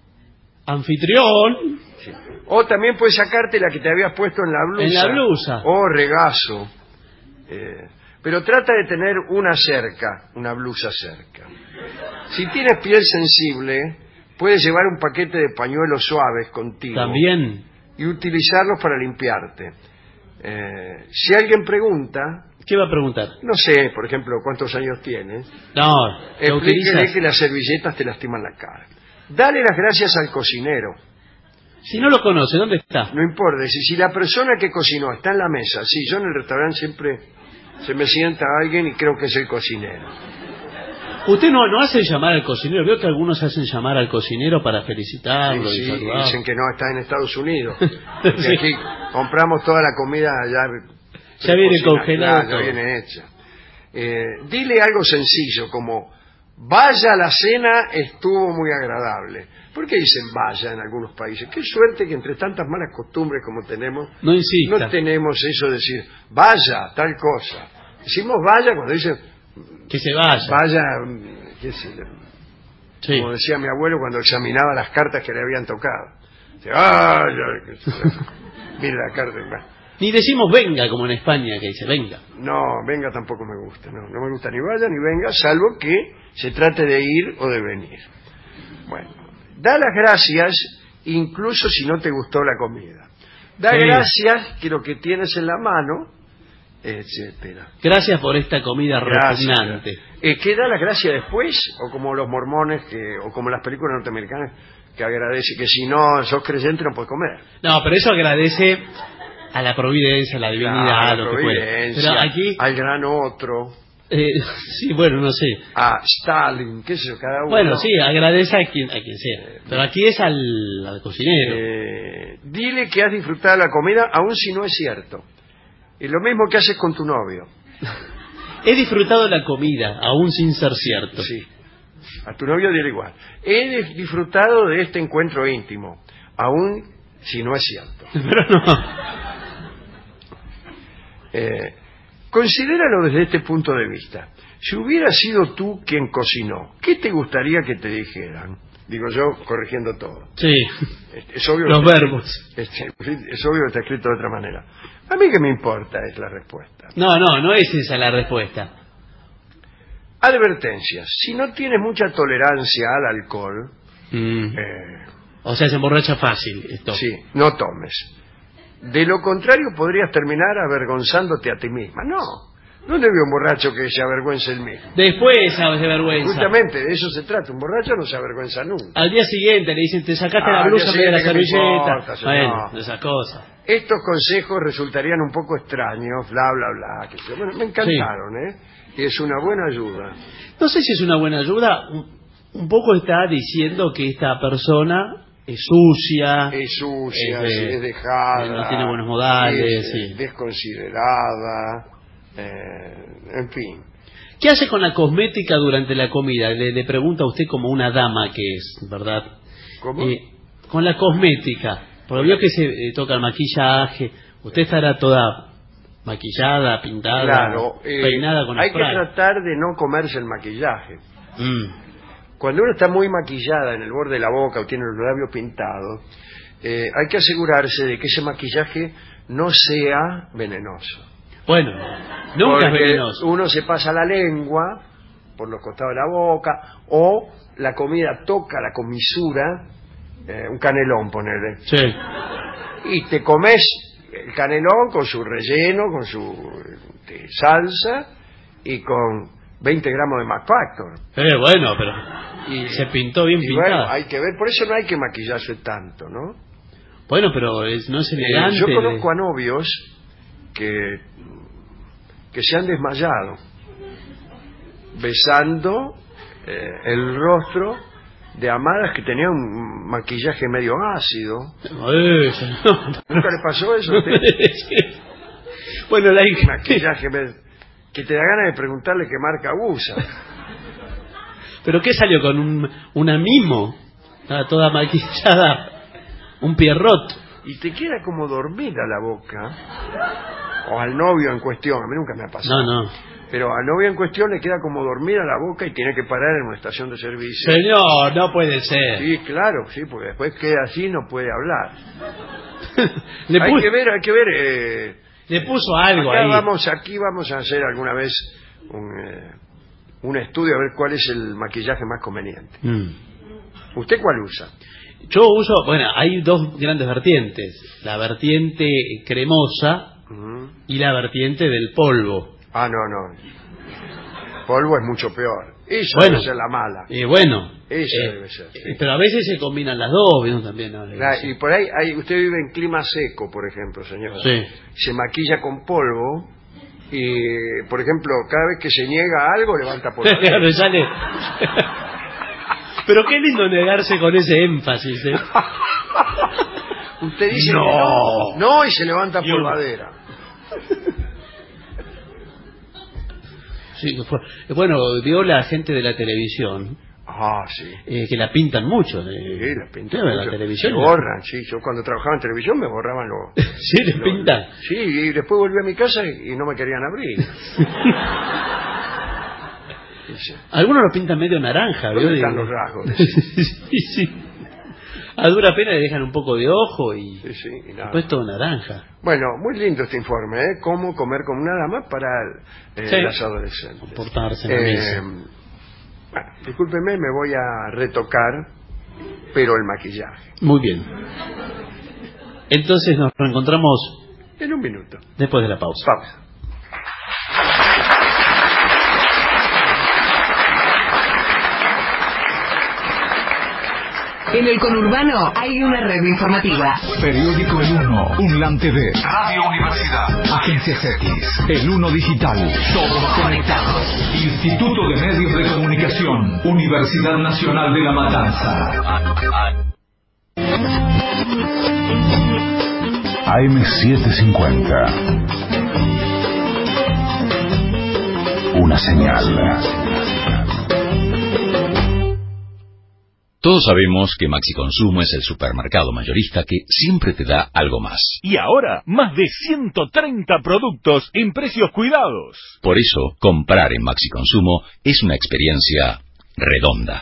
Anfitrión. Sí. O también puedes sacarte la que te habías puesto en la blusa. En la blusa. O regazo. Eh, pero trata de tener una cerca, una blusa cerca. Si tienes piel sensible, puedes llevar un paquete de pañuelos suaves contigo. También. Y utilizarlos para limpiarte. Eh, si alguien pregunta... ¿Qué va a preguntar? No sé, por ejemplo, cuántos años tienes. No, lo Explíquele utilizas. que las servilletas te lastiman la cara. Dale las gracias al cocinero. Si no lo conoce, ¿dónde está? No importa, si, si la persona que cocinó está en la mesa, sí, yo en el restaurante siempre se me sienta alguien y creo que es el cocinero. Usted no, no hace llamar al cocinero. Veo que algunos hacen llamar al cocinero para felicitarlo Sí, y sí, saludarlo. dicen que no está en Estados Unidos. Porque Sí. aquí compramos toda la comida ya... Ya viene precocinada, congelada ya todo. viene hecha. Eh, dile algo sencillo como, vaya, la cena estuvo muy agradable. ¿Por qué dicen vaya en algunos países? Qué suerte que entre tantas malas costumbres como tenemos, No insista. no tenemos eso de decir, vaya, tal cosa. Decimos vaya cuando dicen, Que se vaya. vaya, qué sé yo, Sí. como decía mi abuelo cuando examinaba las cartas que le habían tocado. Dice, vaya, qué sé yo. Mire la carta y va. Ni decimos venga como en España, que dice venga. No, venga tampoco me gusta, no, no me gusta ni vaya ni venga, salvo que se trate de ir o de venir. Bueno, da las gracias incluso si no te gustó la comida. Da Sí. gracias que lo que tienes en la mano, etcétera. Gracias por esta comida Gracias. repugnante. Eh, ¿Qué da las gracias después? O como los mormones, que, o como las películas norteamericanas, que agradece, que si no sos creyente no puedes comer. No, pero eso agradece a la providencia, a la divinidad, Claro, a lo que puede. providencia, Pero aquí, al gran otro, eh, sí, bueno, no sé. a Stalin, qué sé yo, cada uno. Bueno, sí, agradece a quien, a quien sea. Pero aquí es al, al cocinero. Eh, dile que has disfrutado la comida, aun si no es cierto. Es lo mismo que haces con tu novio. He disfrutado la comida, aún sin ser cierto. Sí. A tu novio dile igual. He disfrutado de este encuentro íntimo, aun si no es cierto. Pero no. Eh, considéralo desde este punto de vista. Si hubiera sido tú quien cocinó, ¿qué te gustaría que te dijeran? Digo yo, corrigiendo todo. Sí, Es, es obvio los que- verbos. Es, es obvio que está escrito de otra manera. A mí que me importa es la respuesta. No, no, no es esa la respuesta. Advertencias. Si no tienes mucha tolerancia al alcohol, Mm. eh, O sea, se emborracha fácil esto. sí, no tomes. De lo contrario podrías terminar avergonzándote a ti misma. No, no debe un borracho que se avergüence el mismo. Después sabes de vergüenza. Justamente de eso se trata. Un borracho no se avergüenza nunca. Al día siguiente le dicen, te sacaste Ah, la al blusa día de la siguiente, ¿qué me servilleta. importa, señor? Bueno, de esas cosas. Estos consejos resultarían un poco extraños, bla, bla, bla. Que se- bueno, me encantaron, ¿eh? Y es una buena ayuda. No sé si es una buena ayuda. Un, un poco está diciendo que esta persona es sucia. Es sucia, Es es, de- es dejada. no tiene buenos modales, es, sí. desconsiderada, eh, en fin. ¿Qué hace con la cosmética durante la comida? Le, le pregunta a usted como una dama que es, ¿verdad? ¿Cómo? Eh, con la cosmética. Porque vio que se eh, toca el maquillaje. Usted estará toda maquillada, pintada, Claro, eh, peinada con hay que spray. tratar de no comerse el maquillaje. Mm. Cuando uno está muy maquillada en el borde de la boca o tiene los labios pintados, eh, hay que asegurarse de que ese maquillaje no sea venenoso. Bueno, nunca es Porque venenoso. uno se pasa la lengua por los costados de la boca o la comida toca la comisura, eh, un canelón, ponele, Sí. y te comes el canelón con su relleno, con su eh, salsa y con veinte gramos de Mac Factor. Eh, bueno, pero Y, se pintó bien y pintada. bueno, hay que ver, por eso no hay que maquillarse tanto, ¿no? Bueno, pero es, no es Eh, elegante. yo conozco a novios que, que se han desmayado besando eh, el rostro de amadas que tenían un maquillaje medio ácido. Eh, no. ¿Nunca le pasó eso a usted? Bueno, la Un maquillaje me- que te da ganas de preguntarle qué marca usa. ¿Pero qué salió con un, una mimo? Estaba toda maquillada. Un pierrot. Y te queda como dormida la boca. O al novio en cuestión, a mí nunca me ha pasado. No, no. Pero al novio en cuestión le queda como dormida la boca y tiene que parar en una estación de servicio. Señor, no puede ser. Sí, claro, sí, porque después queda así y no puede hablar. le, hay pu- que ver, hay que ver. Eh, le puso algo acá ahí. Vamos, aquí vamos a hacer alguna vez un, eh, un estudio a ver cuál es el maquillaje más conveniente. Mm. ¿Usted cuál usa? Yo uso, bueno, hay dos grandes vertientes. La vertiente cremosa Uh-huh. y la vertiente del polvo. Ah, no, no. Polvo es mucho peor. Esa Bueno. debe ser la mala. Y bueno. Esa eh, debe ser. Sí. eh, Pero a veces se combinan las dos, ¿vieron? También. ¿No? Ah, y por ahí, hay, usted vive en clima seco, por ejemplo, señor. Sí. Se maquilla con polvo y, por ejemplo, cada vez que se niega a algo, levanta polvo. Claro, sale. Pero qué lindo negarse con ese énfasis, ¿eh? Usted dice No. que no, no, y se levanta Y uno. polvadera. Sí, fue- bueno, vio la gente de la televisión, Ah, sí. eh, que la pintan mucho. Sí, Eh, la pintan claro, la mucho. televisión. Se borran, sí. Yo cuando trabajaba en televisión me borraban los... Sí, les los- pintan. Sí, y después volví a mi casa y, y no me querían abrir. Sí, Algunos lo pintan medio naranja, ¿vio? ¿dónde están Digo, los rasgos? sí, sí. A dura pena le dejan un poco de ojo y Sí, sí, y nada. después todo naranja. Bueno, muy lindo este informe, ¿eh? Cómo comer con una dama para eh, Sí. las adolescentes. Comportarse en la Eh, mesa. bueno, discúlpeme, me voy a retocar, pero el maquillaje. Muy bien. Entonces nos reencontramos En un minuto. después de la pausa. Pausa. En el conurbano hay una red informativa. Periódico El Uno, Unlan T V, Radio Universidad. Agencias X, El Uno Digital, Todos conectados. Instituto de Medios de Comunicación, Universidad Nacional de La Matanza. A M setecientos cincuenta. Una señal. Todos sabemos que Maxi Consumo es el supermercado mayorista que siempre te da algo más. Y ahora, más de ciento treinta productos en precios cuidados. Por eso, comprar en Maxi Consumo es una experiencia redonda.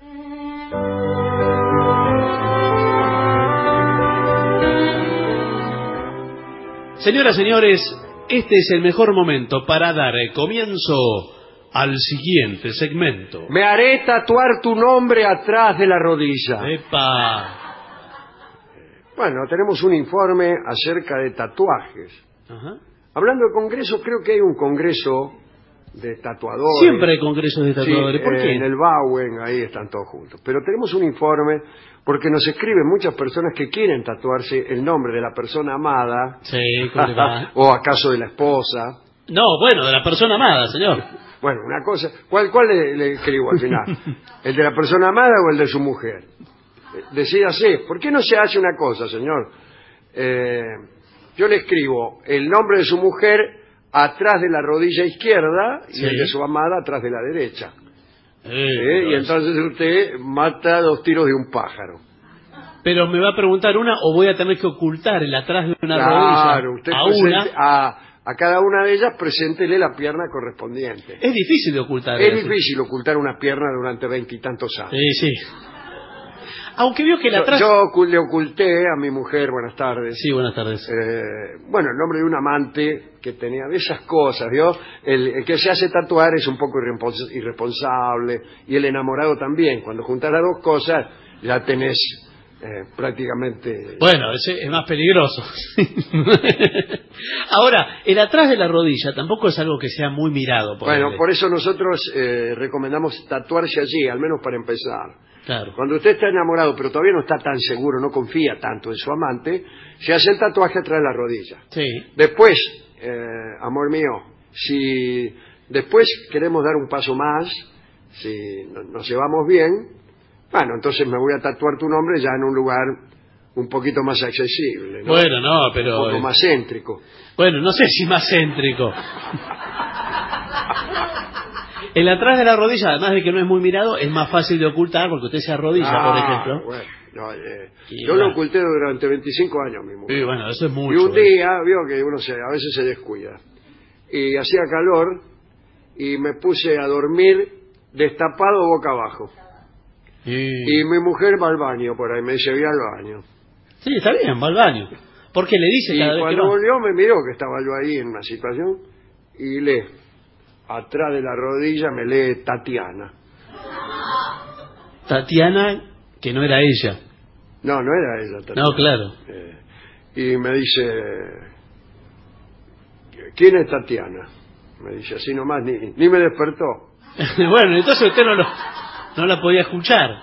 Señoras, señores, este es el mejor momento para dar comienzo al siguiente segmento. Me haré tatuar tu nombre atrás de la rodilla. ¡Epa! Bueno, tenemos un informe acerca de tatuajes. Ajá. Hablando de congresos, creo que hay un congreso de tatuadores. Siempre hay congresos de tatuadores. Sí, ¿Por eh, qué? en el Bauen, ahí están todos juntos. Pero tenemos un informe porque nos escriben muchas personas que quieren tatuarse el nombre de la persona amada. Sí, ¿cómo le va? O acaso de la esposa. No, bueno, de la persona amada, señor. Bueno, una cosa. ¿Cuál, cuál le, le escribo al final? ¿El de la persona amada o el de su mujer? Eh, Decídase. ¿Por qué no se hace una cosa, señor? Eh, yo le escribo el nombre de su mujer atrás de la rodilla izquierda y Sí. el de su amada atrás de la derecha. Eh, ¿Eh? Y entonces usted mata dos tiros de un pájaro. Pero me va a preguntar una o voy a tener que ocultar el atrás de una Claro, rodilla usted a presente- una. a, a cada una de ellas preséntele la pierna correspondiente. Es difícil de ocultar. Es eso. difícil ocultar una pierna durante veintitantos años. Sí, sí. Aunque vio que el Yo, atrás... yo ocu- le oculté a mi mujer, buenas tardes, Sí, buenas tardes. eh, bueno, el nombre de un amante que tenía de esas cosas, ¿vio? El, el que se hace tatuar es un poco irrespons- irresponsable y el enamorado también. Cuando juntas las dos cosas, ya tenés eh, prácticamente... Bueno, ese es más peligroso. Ahora, el atrás de la rodilla tampoco es algo que sea muy mirado. Por Bueno, él. por eso nosotros eh, recomendamos tatuarse allí, al menos para empezar. Claro. Cuando usted está enamorado, pero todavía no está tan seguro, no confía tanto en su amante, se hace el tatuaje atrás de la rodilla. Sí. Después, eh, amor mío, si después queremos dar un paso más, si no- nos llevamos bien, bueno, entonces me voy a tatuar tu nombre ya en un lugar un poquito más accesible, ¿no? Bueno, no, pero... Un poco más céntrico. Bueno, no sé si más céntrico. El atrás de la rodilla, además de que no es muy mirado, es más fácil de ocultar porque usted se arrodilla, Ah, por ejemplo. bueno, no, eh, Y yo bueno. lo oculté durante veinticinco años, mi mujer. Y bueno, eso es mucho. Y un ¿eh? día, vio que uno se, a veces se descuida, y hacía calor, y me puse a dormir destapado boca abajo. Y... Y mi mujer va al baño por ahí, me dice, voy al baño. Sí, está bien, va al baño. Porque le dice Y cada vez que cuando va. volvió me miró que estaba yo ahí en una situación, y lee, atrás de la rodilla me lee Tatiana. Tatiana, que no era ella. No, no era ella, Tatiana. No, claro. Eh, y me dice, ¿quién es Tatiana? Me dice así nomás, ni, ni me despertó. Bueno, entonces usted no, lo, no la podía escuchar.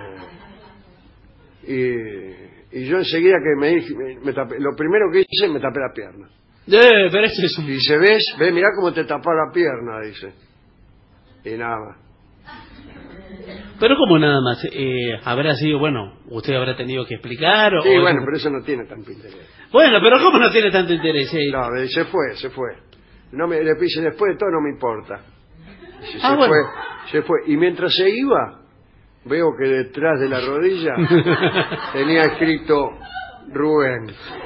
Eh, y, y yo enseguida que me, dije- me, me tapé, lo primero que hice, me tapé la pierna. Eh, pero este es un... Y dice, ¿ves? ¿Ves? Mirá cómo te tapó la pierna, dice. Y nada. Pero como nada más, eh, habrá sido, bueno, usted habrá tenido que explicar o... Sí, o- bueno, pero eso no tiene tanto interés. Bueno, pero ¿cómo no tiene tanto interés? Eh? No, me- se fue, se fue. No me, le dice, después de todo no me importa. Dice, Ah, se bueno. fue, se fue. Y mientras se iba, veo que detrás de la rodilla tenía escrito Rubén.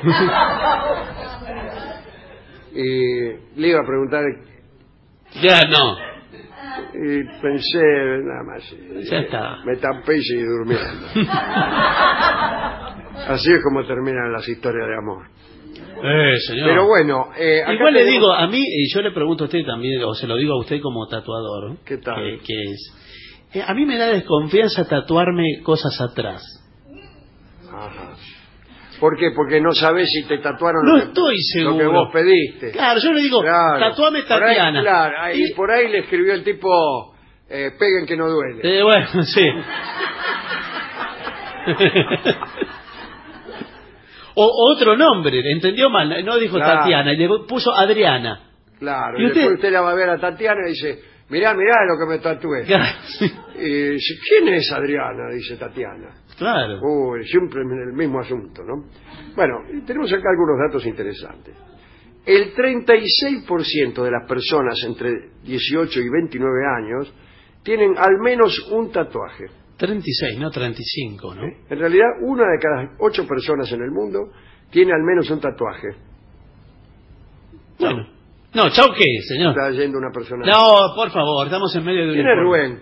Y le iba a preguntar, Ya no. y pensé, nada más. Ya está. Me tapé y seguí durmiendo. Así es como terminan las historias de amor. Eh, señor. Pero bueno, eh, acá igual le tenemos- digo, a mí, y yo le pregunto a usted también, o se lo digo a usted como tatuador, ¿Qué tal? que, que es, eh, a mí me da desconfianza tatuarme cosas atrás. Ajá. ¿Por qué? Porque no sabes si te tatuaron No lo que, estoy lo que seguro. vos pediste. Claro, yo le digo, Claro. tatuame Por ahí, Tatiana. claro, ahí- Y- por ahí le escribió el tipo, eh, peguen que no duele. Eh, bueno, sí. O otro nombre, entendió mal, no dijo Claro. Tatiana, y le puso Adriana. Claro, ¿Y y, usted? después usted la va a ver a Tatiana y dice, mirá, mirá lo que me tatué. Y dice, ¿quién es Adriana? Dice Tatiana. Claro. Uy, siempre en el mismo asunto, ¿no? Bueno, tenemos acá algunos datos interesantes. El treinta y seis por ciento de las personas entre dieciocho y veintinueve años tienen al menos un tatuaje. treinta y seis, no treinta y cinco, ¿no? En realidad, una de cada ocho personas en el mundo tiene al menos un tatuaje. Bueno. No, chau qué, señor. Está yendo una persona. No, por favor, estamos en medio de un... ¿Quién es informe. Rubén?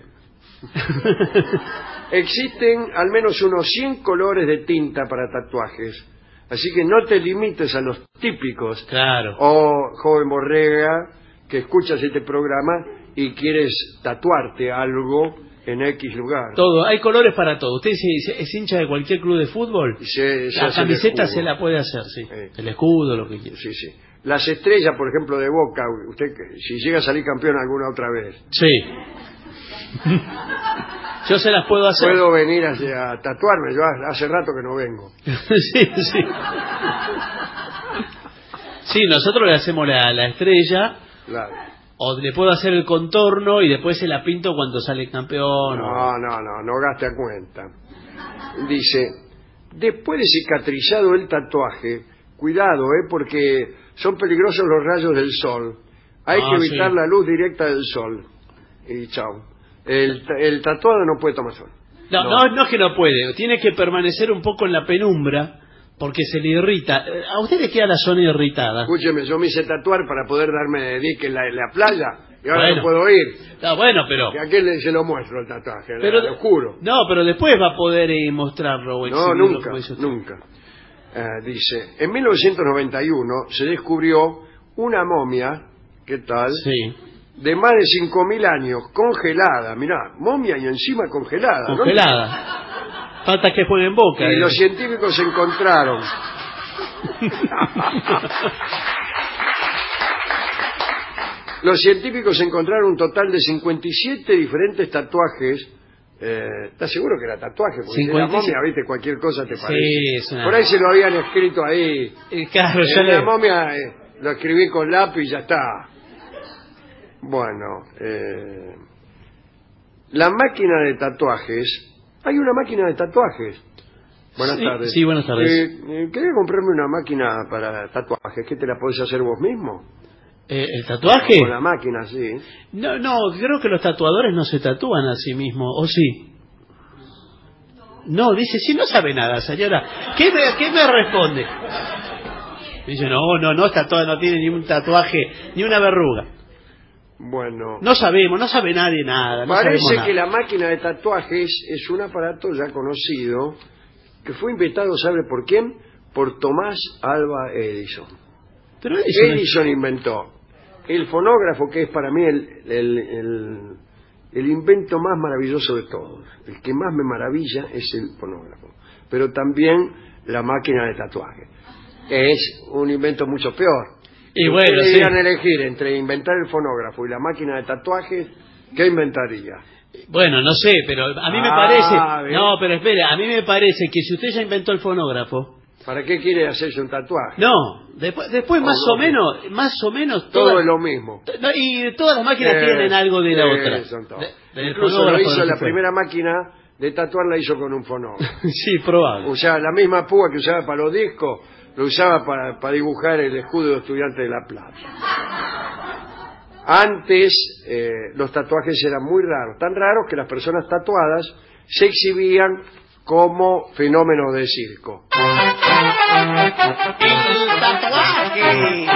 Existen al menos unos cien colores de tinta para tatuajes. Así que no te limites a los típicos. Claro. O joven borrega que escuchas este programa y quieres tatuarte algo en X lugar. Todo, hay colores para todo. Usted es, es hincha de cualquier club de fútbol. Se- se la hace el camiseta escudo. se la puede hacer, sí. Eh. El escudo, lo que quiera. Sí, sí. Las estrellas, por ejemplo, de Boca, usted que- si llega a salir campeón alguna otra vez, Sí. Yo se las puedo hacer. puedo venir a, a tatuarme. Yo ha- hace rato que no vengo. Sí, sí. Sí, nosotros le hacemos la, la estrella, Claro. o le puedo hacer el contorno y después se la pinto cuando sale campeón. o- No, no, no, no gaste a cuenta. Dice, después de cicatrizado el tatuaje, cuidado, eh, porque son peligrosos los rayos del sol. Hay Ah, que evitar sí. la luz directa del sol. Y chao. El, ta- el tatuado no puede tomar sol. No, no, no es que no puede, tiene que permanecer un poco en la penumbra porque se le irrita. Eh, ¿A usted le queda la zona irritada? Escúcheme, yo me hice tatuar para poder darme dique en la, en la playa y ahora Bueno. no puedo ir. No, bueno, pero... ¿Y a quién le, se lo muestro el tatuaje? pero Lo juro. No, pero después va a poder eh, mostrarlo o No, exhibirlo, nunca, como dice usted. nunca. Eh, dice, en mil novecientos noventa y uno se descubrió una momia, ¿qué tal? Sí. De más de cinco mil años, congelada, mirá, momia y encima congelada. ¿no? Congelada. Falta que juegue en Boca. Y eh. los científicos encontraron los científicos encontraron un total de cincuenta y siete diferentes tatuajes Eh, ¿Estás seguro que era tatuaje? Porque cincuenta y la cinco. momia, viste, cualquier cosa te parece. Sí, es una... Por ahí se lo habían escrito ahí. Eh, claro, en ya la le... momia eh, lo escribí con lápiz y ya está. Bueno, eh, la máquina de tatuajes. Hay una máquina de tatuajes. Buenas sí, tardes. Sí, buenas tardes. Eh, eh, quería comprarme una máquina para tatuajes. ¿Qué te la podés hacer vos mismo? Eh, ¿El tatuaje? Con la máquina, sí. No, no, creo que los tatuadores no se tatúan a sí mismos, ¿o sí? No, dice, sí, no sabe nada, señora. ¿Qué me, qué me responde? Dice, no, no, no, está toda, no tiene ni un tatuaje, ni una verruga. Bueno. No sabemos, no sabe nadie nada. No Parece nada. que la máquina de tatuajes es un aparato ya conocido que fue inventado, ¿sabe por quién? Por Tomás Alva Edison. Pero Edison, Edison inventó el fonógrafo, que es para mí el, el, el, el invento más maravilloso de todos. El que más me maravilla es el fonógrafo. Pero también la máquina de tatuaje. Es un invento mucho peor. Y si bueno, ustedes sí. debieran elegir entre inventar el fonógrafo y la máquina de tatuajes, ¿qué inventaría? Bueno, no sé, pero a mí me Ah, parece... ¿ves? No, pero espere, a mí me parece que si usted ya inventó el fonógrafo... ¿Para qué quiere hacerse un tatuaje? No, después, después No, más no, o menos, más o menos... Todo todas- es lo mismo. No, y todas las máquinas Eh, tienen algo de la eh, otra. son todas. De- del Incluso lo fonógrafo, hizo de lo la que fuera. primera máquina de tatuar, la hizo con un fonógrafo. Sí, probable. O sea, la misma púa que usaba para los discos, lo usaba para, para dibujar el escudo de estudiante de La Plata. Antes, eh, los tatuajes eran muy raros, tan raros que las personas tatuadas se exhibían como fenómenos de circo. ¡El tatuaje!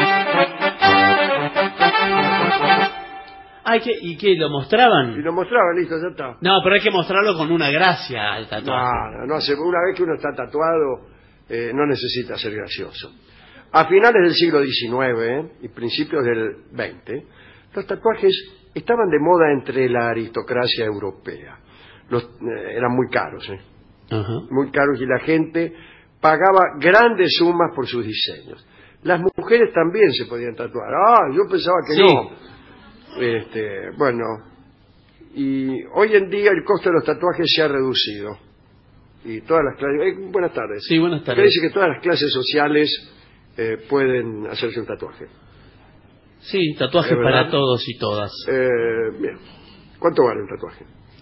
Ay, ¿qué? ¿Y qué? ¿Lo Y mostraban? lo mostraba, listo, ya está. No, pero hay que mostrarlo con una gracia al tatuaje. No, no, no hace- una vez que uno está tatuado, eh, no necesita ser gracioso. A finales del siglo diecinueve eh, y principios del veinte, los tatuajes estaban de moda entre la aristocracia europea. Los, eh, eran muy caros, ¿eh? Ajá. muy caros, y la gente pagaba grandes sumas por sus diseños. Las mujeres también se podían tatuar. Ah, yo pensaba que Sí. no. Este, bueno, y hoy en día el costo de los tatuajes se ha reducido. Y todas las clases... eh, buenas tardes. Sí, buenas Acá tardes. dice que todas las clases sociales eh, pueden hacerse un tatuaje. Sí, tatuajes ¿Es verdad? para todos y todas. Eh, bien. ¿Cuánto vale un tatuaje?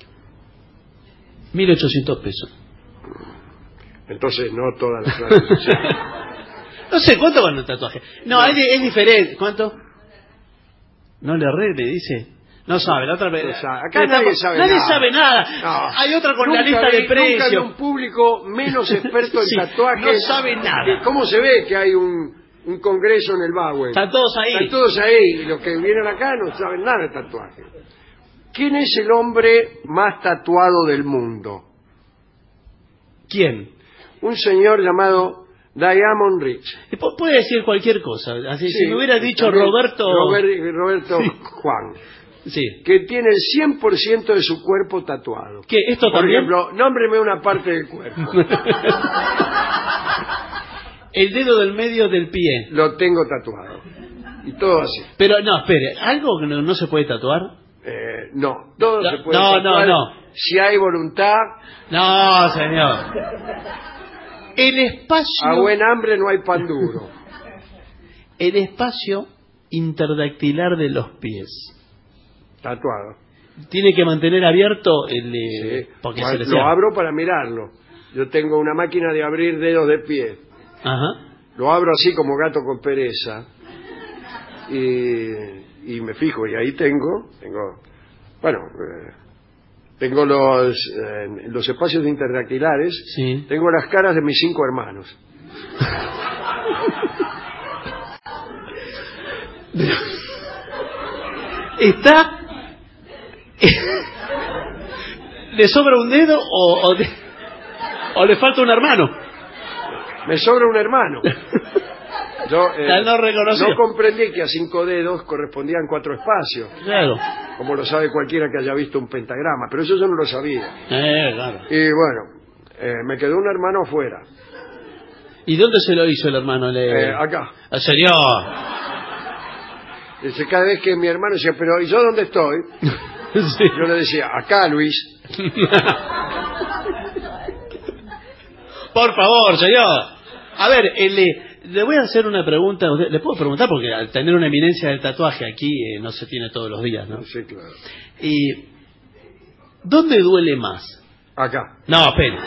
mil ochocientos pesos. Entonces no todas las clases sociales. No sé, ¿cuánto vale un tatuaje? No, es, es diferente. ¿Cuánto? No le erré, me dice. No sabe, la otra vez. No sabe. Acá nadie sabe nadie nada. sabe nada. No. Hay otra con Nunca la lista vi- de Nunca vi precios. un público menos experto en Sí, tatuajes. no sabe nada. ¿Cómo se ve que hay un, un congreso en el Bagüe? Están todos ahí. Están todos ahí, y los que vienen acá no saben nada de tatuaje. ¿Quién es el hombre más tatuado del mundo? ¿Quién? Un señor llamado Diamond Rich. Y pu- Puede decir cualquier cosa. Así, Sí, si me hubiera dicho también Roberto... Robert- Roberto Sí. Juan. Sí. Que tiene el cien por ciento de su cuerpo tatuado. ¿Qué? ¿Esto Por también? ejemplo, nómbreme una parte del cuerpo. El dedo del medio del pie. Lo tengo tatuado. Y todo así. Pero no, espere. ¿Algo que no, no se puede tatuar? Eh, no, todo No, se puede no, tatuar no, no. si hay voluntad. No, señor. El espacio... A buen hambre no hay pan duro. El espacio interdactilar de los pies. Tatuado. Tiene que mantener abierto el... eh, Sí. porque Bueno, se le lo cierra. abro para mirarlo. Yo tengo una máquina de abrir dedos de pie. Ajá. Lo abro así como gato con pereza. Y, y me fijo, y ahí tengo, tengo, bueno, eh, tengo los, eh, los espacios interdactilares, Sí. tengo las caras de mis cinco hermanos. Está... ¿Le sobra un dedo o, o, de- o le falta un hermano? Me sobra un hermano. Yo eh, Ya no reconoció. no comprendí que a cinco dedos correspondían cuatro espacios, Claro. como lo sabe cualquiera que haya visto un pentagrama, pero eso yo no lo sabía. Eh, claro. Y bueno, eh, me quedó un hermano afuera, ¿Y dónde se lo hizo el hermano? Le... eh, acá. Ah, señor. Dice, cada vez que mi hermano decía, pero ¿y yo dónde estoy? Sí. Yo le decía, acá, Luis. Por favor, señor. A ver, eh, le, le voy a hacer una pregunta. Le puedo preguntar porque al tener una eminencia del tatuaje aquí eh, no se tiene todos los días, ¿no? Sí, claro. Y ¿dónde duele más? Acá. No, espere.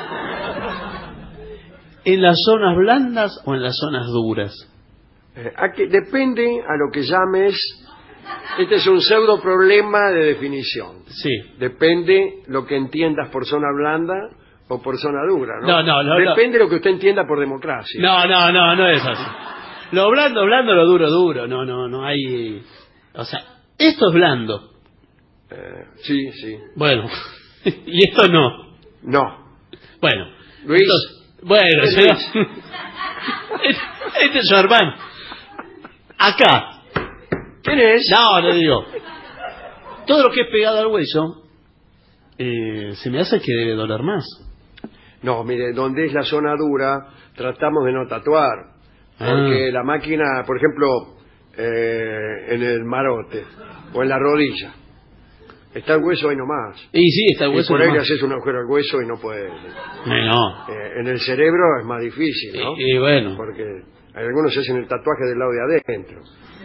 ¿En las zonas blandas o en las zonas duras? Eh, aquí, depende a lo que llames. Este es un pseudo problema de definición. Sí. Depende lo que entiendas por zona blanda o por zona dura, ¿no? No, no, no. Depende no. lo que usted entienda por democracia. No, no, no, no es así. Lo blando, blando, lo duro, duro. No, no, no hay... O sea, esto es blando. Eh, sí, sí. Bueno, y esto no. No. Bueno. Luis. Entonces, bueno, Luis. señor. Este es su hermano. Acá. ¿Quién es? No, le digo. Todo lo que es pegado al hueso, eh, se me hace que debe doler más. No, mire, donde es la zona dura, tratamos de no tatuar. Porque Ah. la máquina, por ejemplo, eh, en el marote o en la rodilla, está el hueso ahí nomás. Y sí, está el hueso Y por ahí le nomás. haces un agujero al hueso y no puedes. Eh, no. Eh, en el cerebro es más difícil, ¿no? Y, y bueno. Porque algunos se hacen el tatuaje del lado de adentro.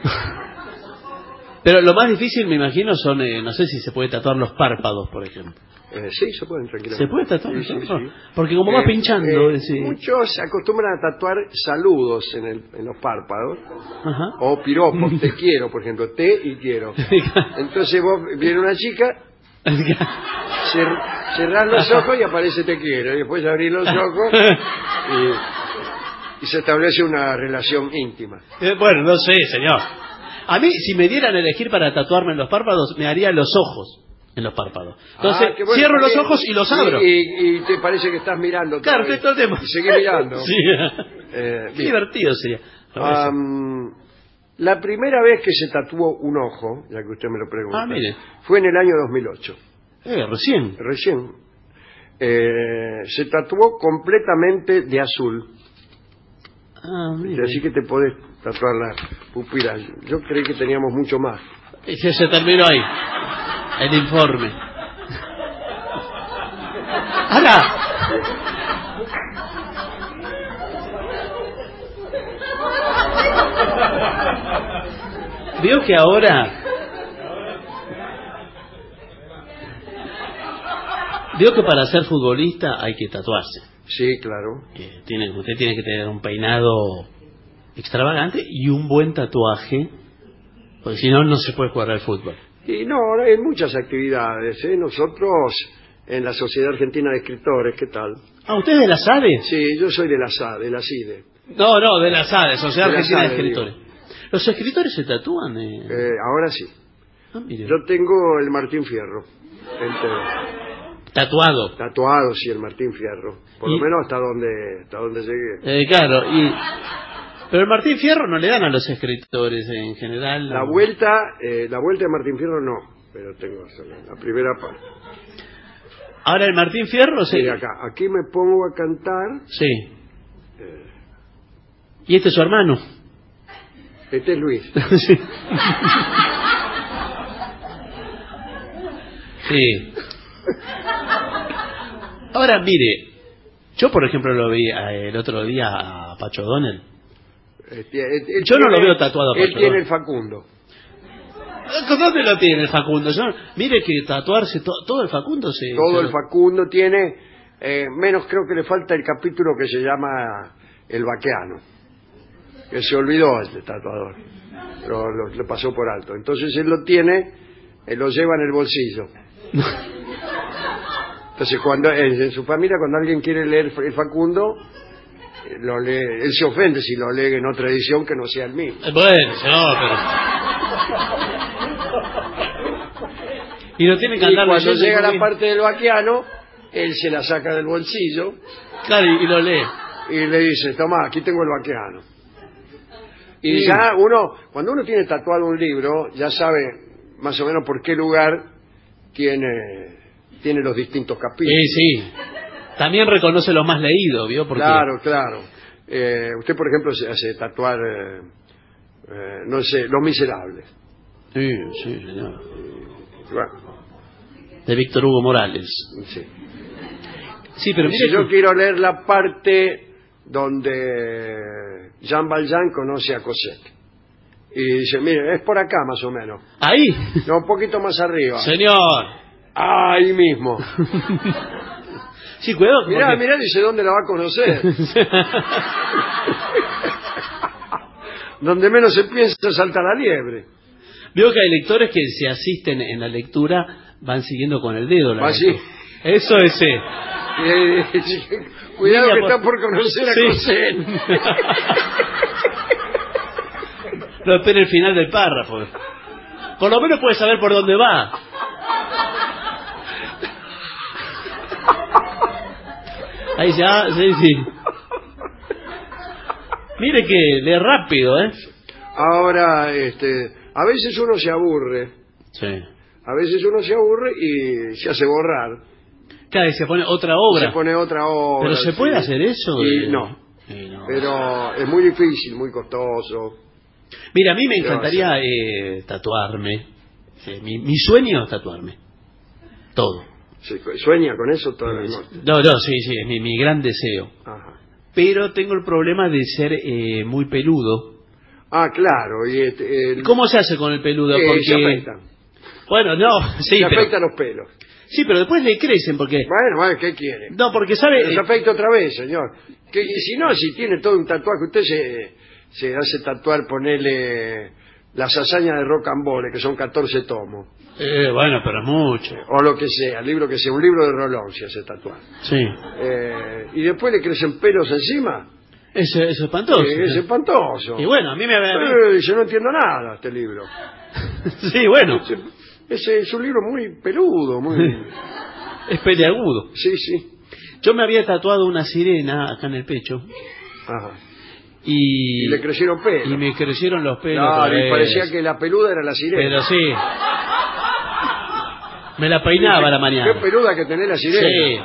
Pero lo más difícil, me imagino, son, eh, no sé si se puede tatuar los párpados, por ejemplo. Eh, sí, se pueden tranquilamente. ¿Se puede tatuar? Sí, sí, sí. Porque como va Eh, pinchando... eh, sí. Muchos se acostumbran a tatuar saludos en, el, en los párpados. Ajá. O piropos, te quiero, por ejemplo, te y quiero. Entonces vos, viene una chica, cer, cerrás los ojos y aparece te quiero. Y después abrís los ojos y, y se establece una relación íntima. Eh, bueno, no sé, señor. A mí, si me dieran a elegir para tatuarme en los párpados, me haría los ojos en los párpados. Entonces, Ah, qué bueno, cierro los también. ojos y los abro. Y, y- y te parece que estás mirando. Claro, todavía. estoy todo el tiempo. Y seguís mirando. Sí. Eh, Qué bien. divertido sería. Am, la primera vez que se tatuó un ojo, ya que usted me lo pregunta, Ah, mire. fue en el año dos mil ocho. Eh, recién. Recién. Eh, se tatuó completamente de azul. Ah, mire. Así que te podés tatuar la pupila. Yo creí que teníamos mucho más. Y se, se terminó ahí. El informe. Ahora. Veo que ahora. Veo que para ser futbolista hay que tatuarse. Sí, claro. Eh, tiene, usted tiene que tener un peinado extravagante y un buen tatuaje, porque si no, no se puede jugar al fútbol. Y no, ahora hay muchas actividades. ¿eh? Nosotros, en la Sociedad Argentina de Escritores, ¿qué tal? Ah, ¿usted es de la S A D E? Sí, yo soy de la S A D E, de la C I D E. No, no, de la S A D E, Sociedad De la Argentina de S A D E, Escritores. ¿Los escritores se tatúan? Eh? Eh, ahora sí. Ah, mire. Yo tengo el Martín Fierro entero. Tatuado. Tatuado, sí, el Martín Fierro. Por Y- lo menos hasta donde, hasta donde llegué. Eh, claro, y... Pero el Martín Fierro no le dan a los escritores en general. La no. vuelta, eh, la vuelta de Martín Fierro no, pero tengo solo la primera parte. Ahora el Martín Fierro se... Mire acá, aquí me pongo a cantar. Sí. eh, ¿Y este es su hermano? este es Luis. Sí. Sí. Ahora, mire, yo por ejemplo lo vi eh, el otro día a Pacho Donel. Este, él- él Yo no lo tiene- veo tatuado a Él Pacho tiene Donel. el Facundo. ¿Dónde lo tiene el Facundo? Yo- mire que tatuarse to- todo el Facundo se... Todo se- el Facundo tiene, eh, menos creo que le falta el capítulo que se llama El Vaqueano, que se olvidó el tatuador, lo, lo, lo pasó por alto. Entonces él lo tiene, él lo lleva en el bolsillo. Entonces cuando en, en su familia cuando alguien quiere leer el Facundo, eh, lo lee, él se ofende si lo lee en otra edición que no sea el mismo. Eh, Bueno, no, pero... Y lo tiene que Y andar cuando leyendo llega muy la bien. parte del vaqueano, él se la saca del bolsillo Claro, y, y lo lee. y le dice, toma, aquí tengo el vaqueano. Y Sí. ya uno, cuando uno tiene tatuado un libro, ya sabe más o menos por qué lugar tiene, tiene los distintos capítulos. Sí, sí. También reconoce lo más leído, ¿vio? Porque... Claro, claro. Eh, usted, por ejemplo, se hace tatuar, eh, eh, no sé, Los Miserables. Sí, sí, señor. Bueno, De Víctor Hugo Morales. Sí. Sí, pero Y mire si yo que- quiero leer la parte donde Jean Valjean conoce a Cosette. Y dice, mire, es por acá más o menos. Ahí. No, un poquito más arriba. Señor. Ahí mismo. Sí, cuidado. Mirá, porque- mirá, dice, ¿dónde la va a conocer? Donde menos se piensa salta la liebre. Veo que hay lectores que se asisten en la lectura, van siguiendo con el dedo. La Va así. lectura. Eso es... eh. Eh, Cuidado Niña, que por- está por conocer a Sí. Cosette. No espere el final del párrafo. Por lo menos puede saber por dónde va. Ahí ya, sí, sí. Mire que lee rápido, ¿eh? Ahora, este, a veces uno se aburre. Sí. A veces uno se aburre y se hace borrar. Claro, y se pone otra obra. Se pone otra obra. Pero ¿se sí. puede hacer eso? Y Eh, no. eh, no. Pero es muy difícil, muy costoso. Mira, a mí me ¿Qué va a encantaría eh, tatuarme. Sí, mi, mi sueño es tatuarme. Todo. Sí, sueña con eso toda la noche. No, no, sí, sí, es mi, mi gran deseo. Ajá. Pero tengo el problema de ser eh, muy peludo. Ah, claro. Y este, el- ¿Cómo se hace con el peludo? Eh, Porque... se afeita. Bueno, no, sí, se pero... afeita los pelos. Sí, pero después le crecen porque... Bueno, bueno, ¿qué quiere? No, porque sabe... Pero se afeita otra vez, señor. Que, y si no, si tiene todo un tatuaje, usted se, se hace tatuar, ponerle las hazañas de Rocambole, que son catorce tomos. Eh, bueno, pero es mucho. O lo que sea, el libro que sea, un libro de Rolón se hace tatuar. Sí. Eh, y después le crecen pelos encima. Eso es espantoso. Eh, es espantoso. Y bueno, a mí me... Eh, yo no entiendo nada este libro. Sí, bueno. Ese es un libro muy peludo, muy... Es peleagudo. Sí, sí. Yo me había tatuado una sirena acá en el pecho. Ajá. Y... Y le crecieron pelos. Y me crecieron los pelos. Claro, otra y vez. parecía que la peluda era la sirena. Pero sí. Me la peinaba a la mañana. Qué peluda que tenés la sirena. Sí.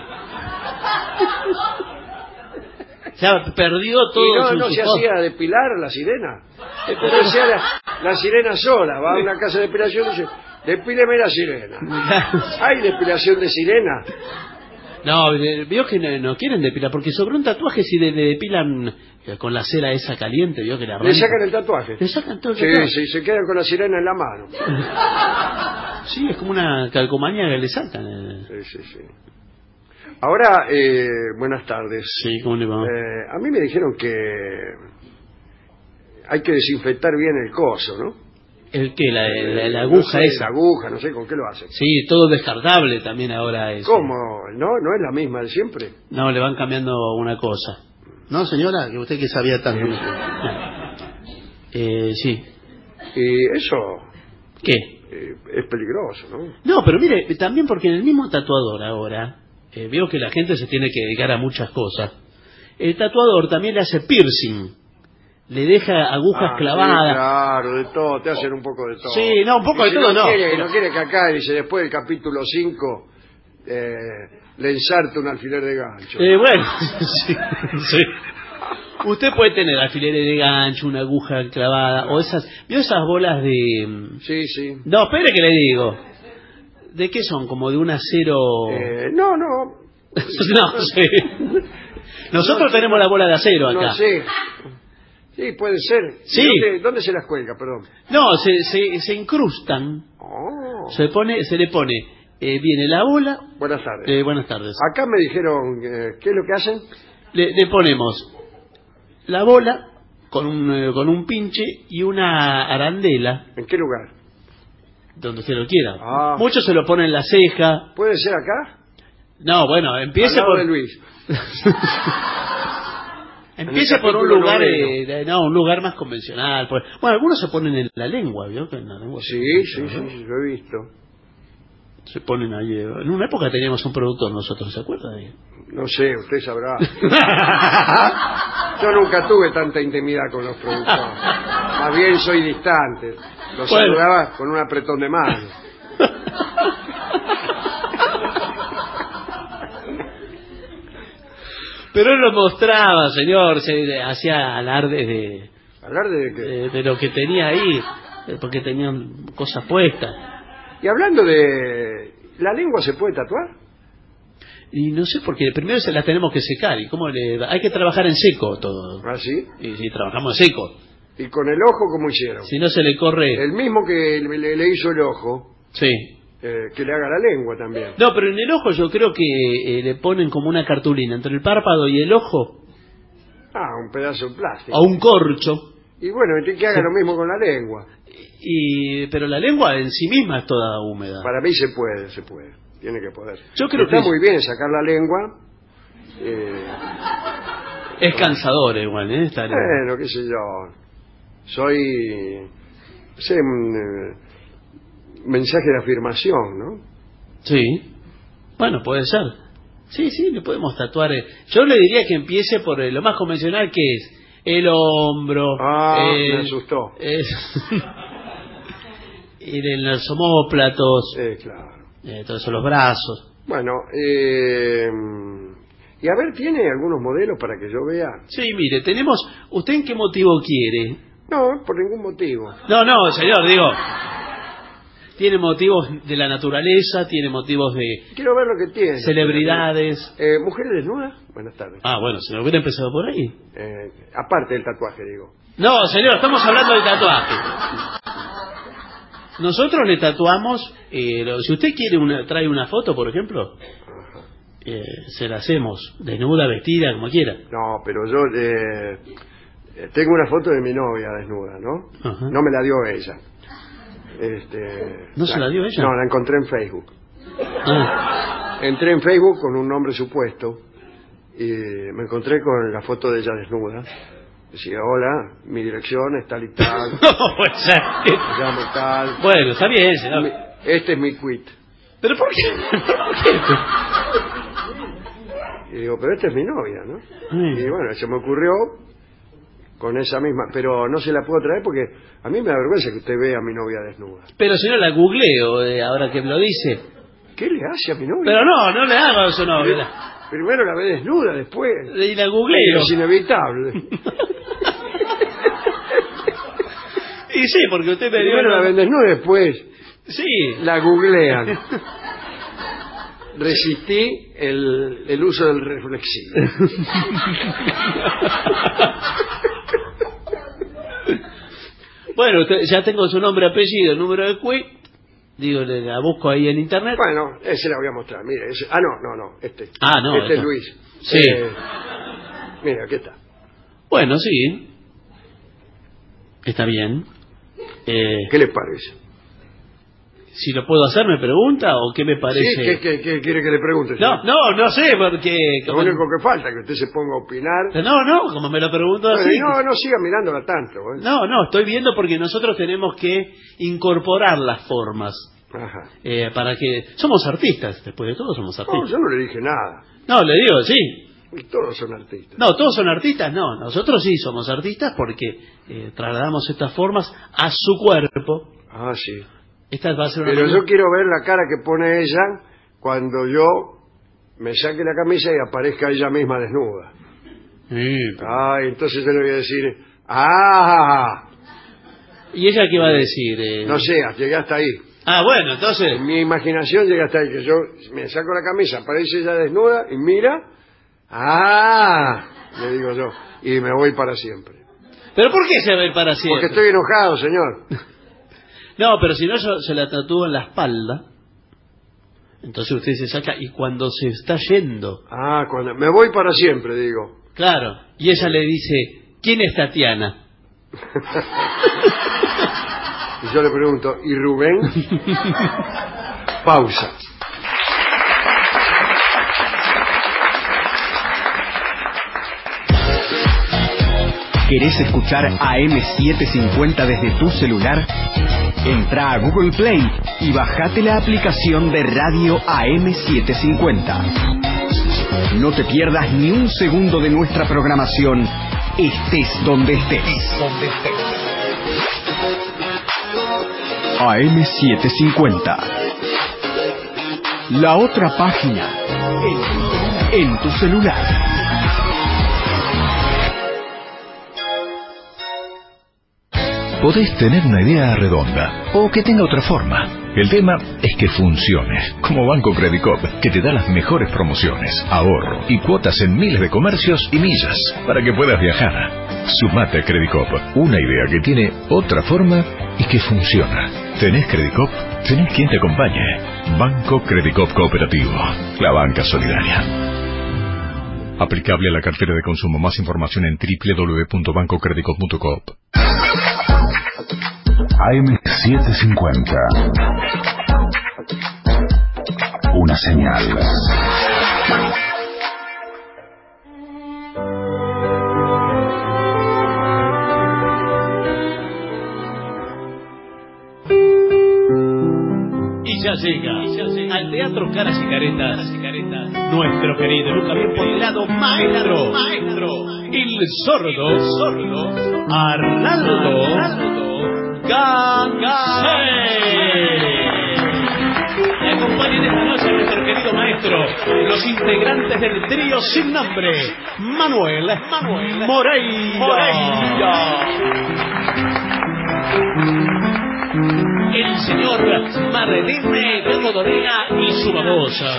Ya perdió todo Y no, su no se su- hacía depilar la sirena. Pero decía la, la sirena sola, va a una casa de depilación y dice, depíleme la sirena. ¿Hay depilación de sirena? No, eh, vio que no, no quieren depilar, porque sobre un tatuaje si le, le depilan eh, con la cera esa caliente, vio que le Le arranca. sacan el tatuaje. Le sacan todo el Sí, tatuaje. sí, se quedan con la sirena en la mano. Sí, es como una calcomanía que le sacan. eh. Sí, sí, sí. Ahora, eh, buenas tardes. Sí, ¿cómo le va? Eh, a mí me dijeron que hay que desinfectar bien el coso, ¿no? ¿El qué? La, la, la No aguja sé, esa. La aguja, no sé con qué lo hacen. Sí, todo descartable también ahora es. ¿Cómo? ¿No? ¿No es la misma de siempre? No, le van cambiando una cosa. ¿No, señora? Que usted que sabía tanto. Sí. Eh, sí. Y eso ¿Qué? eh, es peligroso, ¿no? No, pero mire, también porque en el mismo tatuador ahora, eh, veo que la gente se tiene que dedicar a muchas cosas. El tatuador también le hace piercing. Le deja agujas Ah, clavadas. sí, claro, de todo, te hacen un poco de todo. Sí, no, un poco Y de si todo no. Quiere, pero- No quiere que acá, dice, después del capítulo cinco, eh, le ensarte un alfiler de gancho. Eh, bueno, sí, sí. Usted puede tener alfileres de gancho, una aguja clavada, o esas... ¿Vio esas bolas de...? Sí, sí. No, espere que le digo. ¿De qué son? ¿Como de un acero...? Eh, no, no. No sé. Nosotros No, tenemos la bola de acero acá. No sé. Sí, puede ser. Sí. ¿Dónde, dónde se las cuelga, perdón? No, se, se, se incrustan. Oh. Se pone, se le pone... eh, viene la bola... Buenas tardes. Eh, buenas tardes. Acá me dijeron, eh, ¿qué es lo que hacen? Le, le ponemos la bola con un, eh, con un pinche y una arandela, ¿En qué lugar? donde usted lo quiera. Ah. Muchos se lo ponen en la ceja. ¿Puede ser acá? No, bueno, empiece Al lado por... de Luis. Empiece En el por un capítulo lugar, noveno. eh, de- no, un lugar más convencional. por- Bueno, algunos se ponen en la lengua, ¿vio? Que en la lengua Sí, sí, sí, sí, lo he visto. se ponen ahí. eh, En una época teníamos un productor nosotros, ¿se acuerda? de- No sé, usted sabrá. Yo nunca tuve tanta intimidad con los productores. Más bien soy distante. Los Bueno. saludaba con un apretón de mano. Pero él lo mostraba, señor, se hacía alarde de, ¿Hablar de qué? de, de lo que tenía ahí, eh, porque tenían cosas puestas. Y hablando de ¿La lengua se puede tatuar? Y no sé, porque primero se las tenemos que secar. ¿Y cómo le Hay que trabajar en seco todo. ¿Ah, sí? Y si trabajamos en seco. ¿Y con el ojo cómo hicieron? Si no se le corre... El mismo que le, le hizo el ojo. Sí. Eh, que le haga la lengua también. No, pero en el ojo yo creo que eh, le ponen como una cartulina entre el párpado y el ojo. Ah, un pedazo de plástico. O un corcho. Y bueno, que haga lo mismo con la lengua. Y Pero la lengua en sí misma es toda húmeda. Para mí se puede, se puede. Tiene que poder. Yo creo Está que muy bien sacar la lengua. Eh, es cansador igual, ¿eh? Esta lengua. Bueno, qué sé yo. Soy... sé, un eh, mensaje de afirmación, ¿no? Sí. Bueno, puede ser. Sí, sí, le podemos tatuar. eh. Yo le diría que empiece por eh, lo más convencional, que es el hombro. Ah, eh, me asustó. Eh, ir en los omóplatos. Eh, claro. Eh, todo eso, los brazos. Bueno, eh, y a ver, ¿tiene algunos modelos para que yo vea? Sí, mire, tenemos... ¿Usted en qué motivo quiere? No, por ningún motivo. No, no, señor, digo... Tiene motivos de la naturaleza, tiene motivos de... Quiero ver lo que tiene. Celebridades. Eh, ¿Mujeres desnudas? Buenas tardes. Ah, bueno, se lo hubiera empezado por ahí. Eh, aparte del tatuaje, digo. No, señor, estamos hablando de tatuaje. Nosotros le tatuamos... Eh, lo, si usted quiere una, trae una foto, por ejemplo, eh, se la hacemos, desnuda, vestida, como quiera. No, pero yo eh, tengo una foto de mi novia desnuda, ¿no? Ajá. No me la dio ella. Este, ¿No se la dio ella? No, la encontré en Facebook. Ah. Entré en Facebook con un nombre supuesto y me encontré con la foto de ella desnuda. Decía, hola, mi dirección es tal y tal. No, puede ser. Me llamo tal. Bueno, está bien, señor. Mi- Este es mi quit. ¿Pero por qué? ¿Por qué? Y digo, pero esta es mi novia, ¿no? Mm. Y bueno, se me ocurrió con esa misma, pero no se la puedo traer porque a mí me da vergüenza que usted vea a mi novia desnuda. Pero señor, la googleo, eh, ahora que me lo dice. ¿Qué le hace a mi novia? Pero no, no le haga a su novia. Primero la ve desnuda, después. Y la googleo. Es inevitable. Y sí, porque usted me dio... Primero la ven desnuda, después Sí. la googlean. Resistí el, el uso del reflexivo. Bueno, usted, ya tengo su nombre, apellido, el número de quit. Digo, le- la busco ahí en internet. Bueno, ese la voy a mostrar. Mire, ese, ah, no, no, no, este. Ah, no, Este es esta. Luis. Sí. Eh, mira, aquí está. Bueno, sí. Está bien. Eh, ¿Qué le parece? si lo puedo hacer, me pregunta, o qué me parece. Sí, ¿qué, qué, qué quiere que le pregunte? No, no, no sé, porque... Lo como- único que falta es que usted se ponga a opinar. No, no, como me lo pregunto Bueno, así. y no, no siga mirándola tanto. ¿eh? No, no, estoy viendo porque nosotros tenemos que incorporar las formas. Ajá. eh, para que... Somos artistas, después de todo somos No, artistas. yo no le dije nada. No, le digo, sí. Y todos son artistas. No, todos son artistas, no. Nosotros sí somos artistas porque eh, trasladamos estas formas a su cuerpo. Ah, sí. Esta va a ser una Pero manera- yo quiero ver la cara que pone ella cuando yo me saque la camisa y aparezca ella misma desnuda. Sí. Ah, entonces yo le voy a decir, ¡ah! ¿Y ella qué va a decir? eh? No sé, llegué hasta ahí. Ah, bueno, entonces... Mi imaginación llega hasta ahí, que yo me saco la camisa, aparece ella desnuda y mira, ¡ah! Le digo yo, y me voy para siempre. ¿Pero por qué se ve para siempre? Porque estoy enojado, señor. No, pero si no, yo se la tatúo en la espalda. Entonces usted se saca y cuando se está yendo... Ah, cuando me voy para siempre, digo. Claro, y ella le dice, ¿quién es Tatiana? Y yo le pregunto, ¿y Rubén? Pausa. ¿Querés escuchar A M setecientos cincuenta desde tu celular? Entra a Google Play y bajate la aplicación de radio A M setecientos cincuenta. No te pierdas ni un segundo de nuestra programación, estés donde estés. A M setecientos cincuenta. La otra página en, en tu celular. Podés tener una idea redonda o que tenga otra forma, El tema es que funcione, como Banco Credicop, que te da las mejores promociones, ahorro y cuotas en miles de comercios y millas para que puedas viajar. Sumate a Credicop, una idea que tiene otra forma y que funciona. ¿Tenés Credicop? Tenés quien te acompañe. Banco Credicop Cooperativo, la banca solidaria. Aplicable a la cartera de consumo. Más información en doble u doble u doble u punto banco credicop punto com. A M setecientos cincuenta. Una señal. Y ya llega, ya llega al Teatro Caras y Caretas, nuestro querido, nunca bien ponderado maestro, maestro, el sordo, sordo, Arnaldo Gansé. Me acompañan esta noche nuestro querido maestro, los integrantes del trío sin nombre, Manuel, Manuel Moreira, Moreira. El señor Marlene Rodorega y su babosa.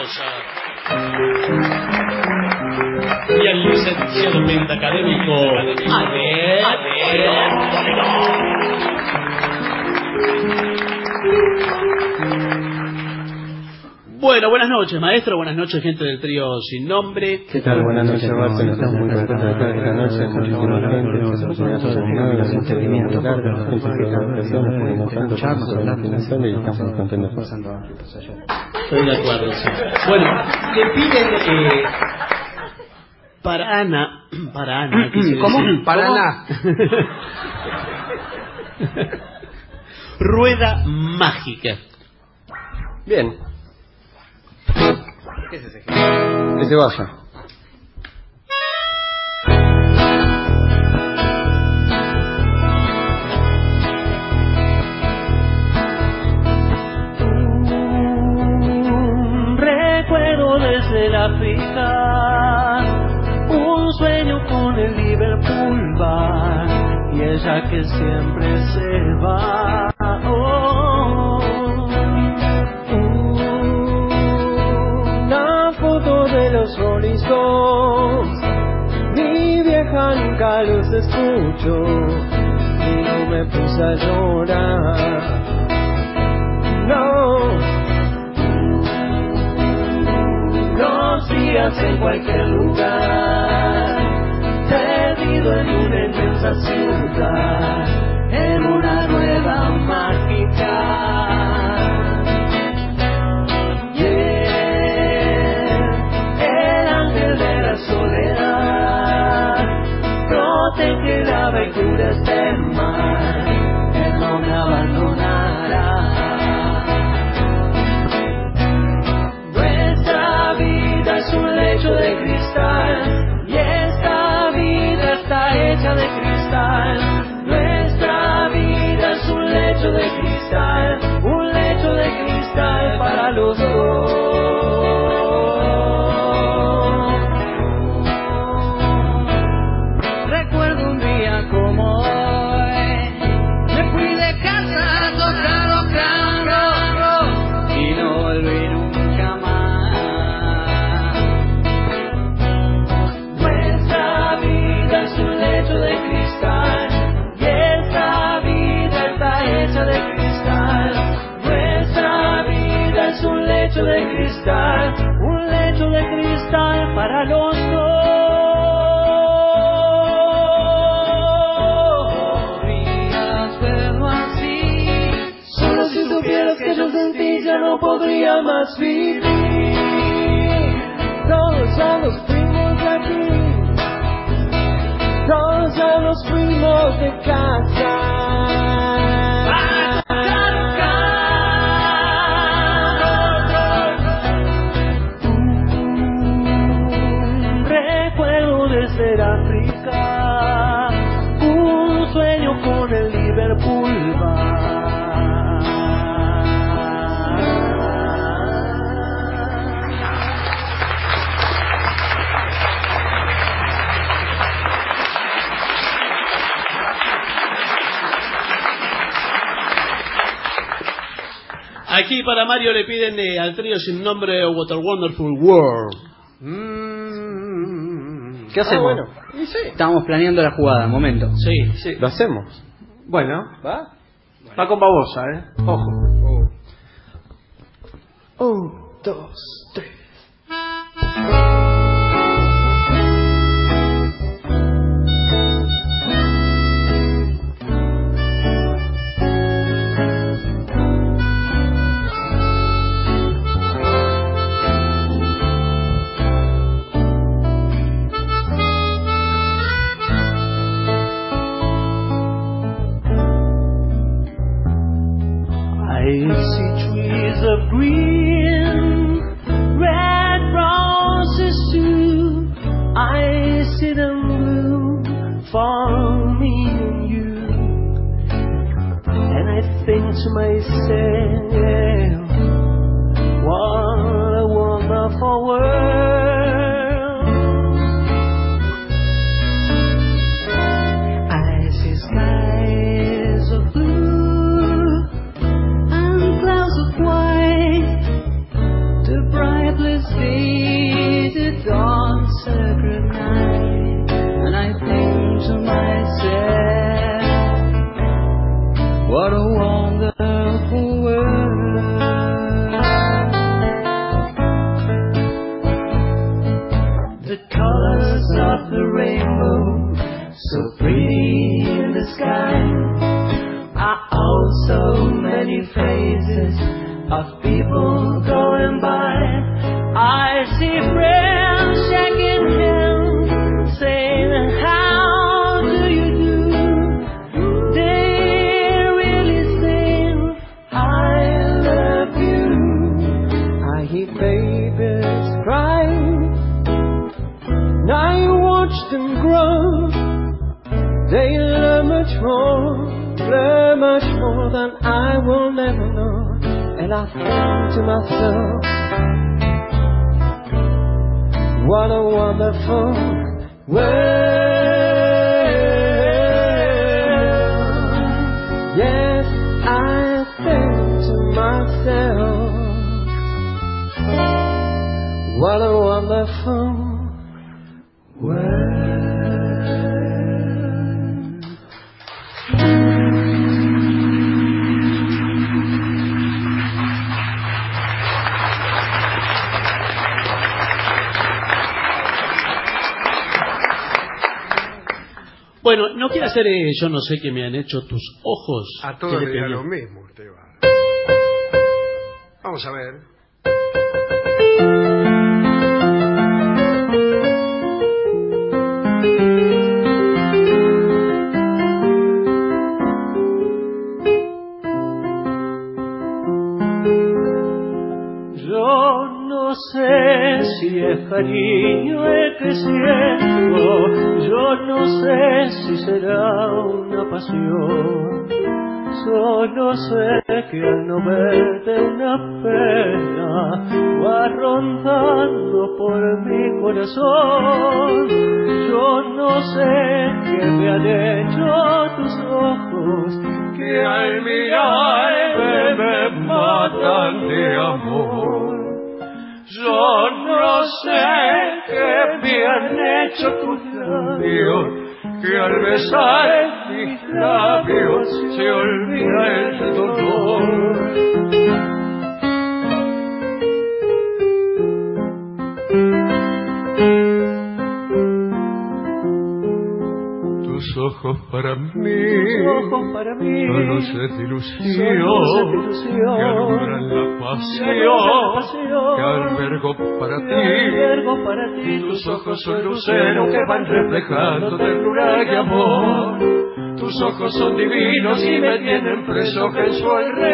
Y el licenciado pentacadémico Adel. Bueno, buenas noches, maestro. Buenas noches, gente del trío sin nombre. ¿Qué tal? Buenas noches, Marcelo. Estamos muy contentos de estar esta noche. Muchísima gente. Las oportunidades son nuevas, los entendimientos largos, gente que presentaciones, pudimos tanto tiempo sobre la financiación y estamos contentos. Estoy de acuerdo, sí. Bueno, le piden eh, para Ana, para Ana. ¿Cómo? Para Ana. Rueda mágica. Bien. ¿Qué es ese? Que se vaya. Un recuerdo desde el África, un sueño con el Liverpool bar y ella que siempre se va. Oh, de los Rolling Stones, mi vieja nunca los escucho y no me puse a llorar. No, los días en cualquier lugar, perdido en una inmensa ciudad, en una rueda mágica. Protege y cura este mar, Él no me abandonará. Nuestra vida es un lecho de cristal y esta vida está hecha de cristal. Nuestra vida es un lecho de cristal, un lecho de cristal para los dos. De cristal, un lecho de cristal para los dos. Podrías verlo así, solo si supieras que yo sin ti ya no podría más vivir. Todos ya nos fuimos de aquí, todos ya nos fuimos de casa. Ser África, un sueño con el Liverpool bar. Aquí para Mario le piden eh, al trío sin nombre What a Wonderful World. Mm. ¿Qué hacemos? Ah, bueno. Y sí. Estamos planeando la jugada, momento. Sí. Sí. ¿Lo hacemos? Bueno, ¿Va? va con babosa, ¿eh? Ojo. Oh. Un, dos, tres. I see trees of green, red roses too. I see them bloom for me and you. And I think to myself, what a wonderful world. I see skies of blue, clouds of white, the bright blessed day, the dawn sacred night, and I think to myself, what a wonderful world. The colors of the rainbow, so pretty in the sky, are also many faces of people going by. I see friends shaking hands, saying, how do you do? They really saying, I love you. I hear babies crying, and I watch them grow. They learn much more, learn much more than I will never know. And I think to myself, what a wonderful world. Yes, I think to myself, what a wonderful world. Bueno, no quiere hacer eh, yo no sé qué me han hecho tus ojos. A todos que le le dirá pedí. lo mismo, usted va. Vamos a ver. Yo no sé si es cariño el que siento, yo no sé si será una pasión. Solo sé que al no verte una pena va rondando por mi corazón. Yo no sé qué me han hecho tus ojos, que al mirarme me matan de amor. Yo no sé qué me han hecho tus labios, que al besar mis labios se olvida el dolor. Tus ojos para mí, tus ojos para mí, solo sed de ilusión, que alumbran la pasión, que albergo para ti, para ti. Tus ojos son luceros que van reflejando ternura y amor. Tus ojos son divinos y me tienen preso en su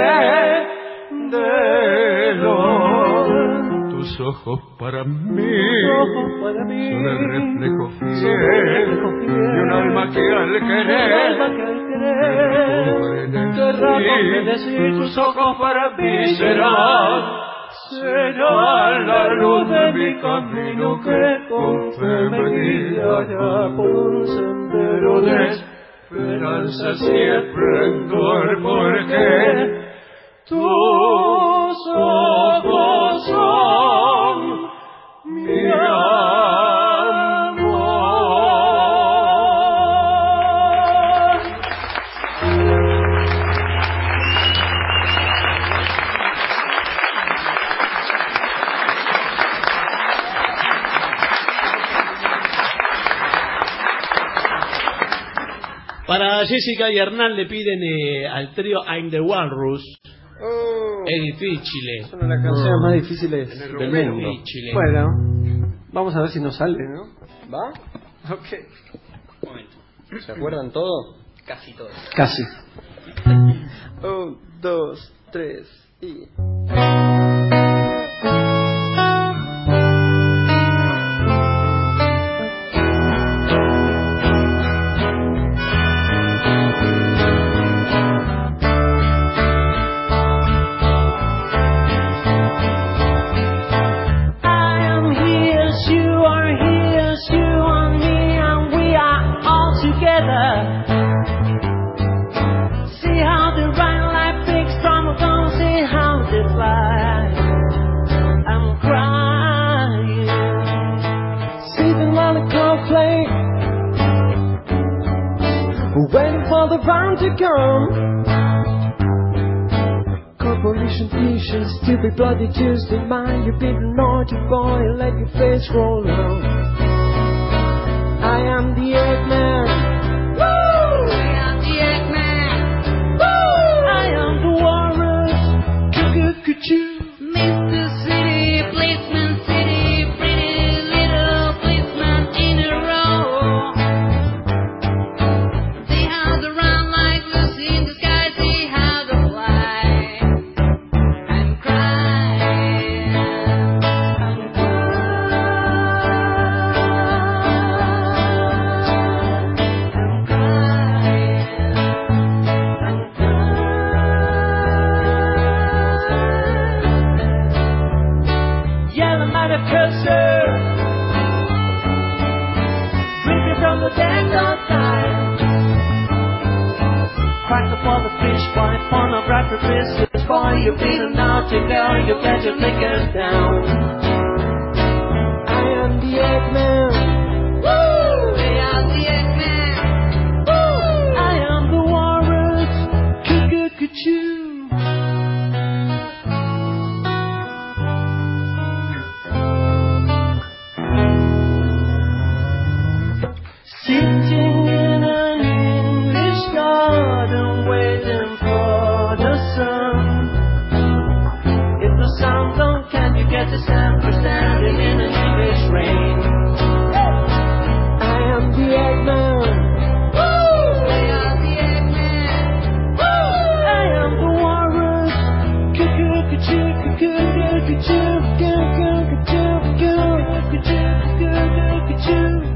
alrededor. Tus ojos para mí, son el reflejo fiel de un alma que al querer te decir. Tus ojos para mí serán, serán la luz de mi camino que con fe me guiará por un sendero de esperanza y esplendor, porque tú Para Jessica y Hernán le piden eh, al trío I'm the Walrus. Oh, es difícil. Es una de las canciones oh. más difíciles del mundo. Difícil. Bueno, vamos a ver si nos sale, ¿no? ¿Va? Ok. Un momento. ¿Se acuerdan todo? Casi todo. Casi. Un, dos, tres y... The round to come. Corporation t-shirts, stupid bloody Tuesday, mind you big naughty boy, let your face roll out. I am the Eggman. Woo! I am the Eggman. Woo! I am the Walrus. Choo-choo-choo. Mister City, Policeman City, pretty little policeman in a row. You've been a naughty girl, you better take us down. I am the Eggman. Woo! I am the Eggman. Woo! I am the Walrus. Choo-choo-choo. Sitting in an English garden, waiting for the sun. Sun don't, can you get the sun for standing in an English rain? I am the Eggman. Woo! I am the Eggman. Woo! I am the Walrus. Choo-choo-choo, choo-choo-choo, choo-choo-choo, choo-choo-choo, choo-choo-choo.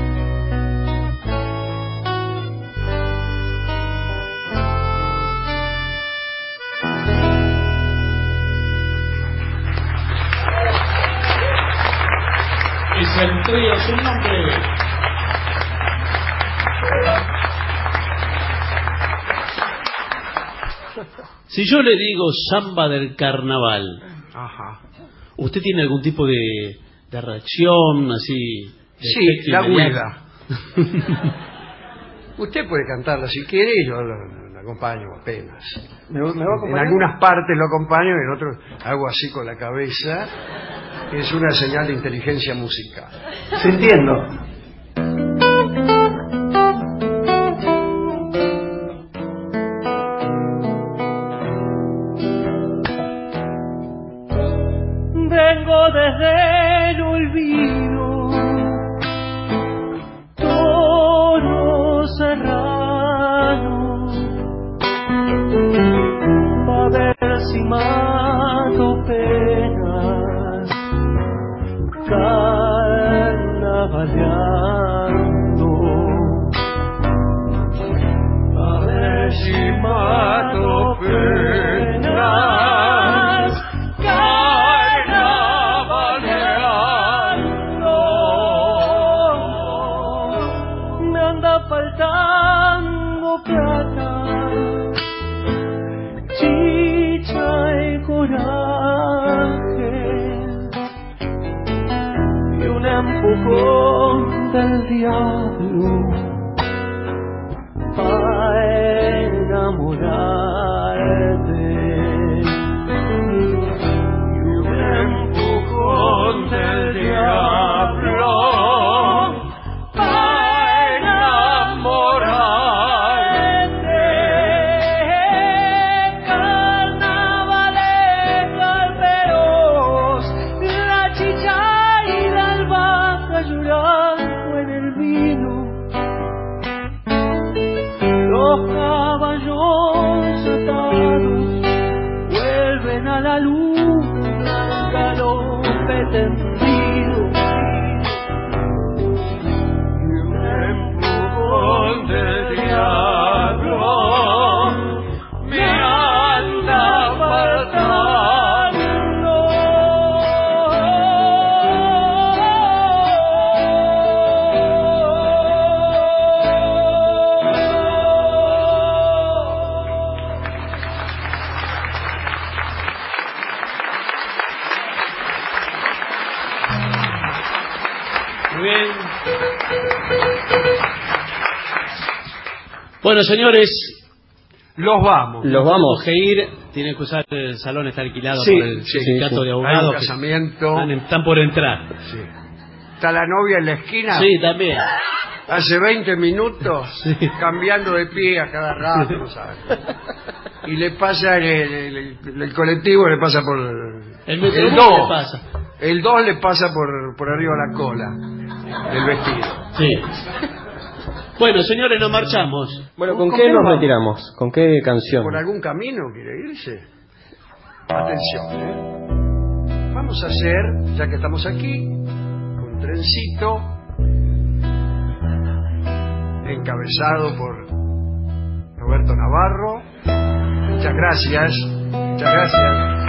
El trío sin nombre. Si yo le digo samba del carnaval, ajá, ¿usted tiene algún tipo de, de reacción así? Sí, la huida. Usted puede cantarla si quiere, yo la, la acompaño apenas. ¿Me, me va a acompañar? En algunas partes lo acompaño, en otros hago así con la cabeza. Es una señal de inteligencia musical. ¿Se entiendo? Vengo desde el olvido, todo serrano, pa' ver si mato penas, carnavaleando, a ver si mato penas, carnavaleando. Me anda faltando plata, chicha y coraje, un empujón del diablo para enamorarte, y un empujón del diablo para enamorarte. Bueno, señores, los vamos. Los vamos que ir. Tienen que usar el salón, está alquilado sí, por el sí, sindicato sí, sí. de abogados. Hay un casamiento. Están, están por entrar. Sí. ¿Está la novia en la esquina? Sí, también. Hace veinte minutos, sí. cambiando de pie a cada rato, no sabe. Y le pasa el, el, el, el colectivo, le pasa por el, metro el dos. Le pasa. El dos le pasa por, por arriba la cola del vestido. Sí. Bueno, señores, nos marchamos. Bueno, ¿con, ¿con qué, qué nos retiramos? ¿Con qué canción? ¿Por algún camino quiere irse? Atención, ¿eh? Vamos a hacer, ya que estamos aquí, un trencito encabezado por Roberto Navarro. Muchas gracias, muchas gracias.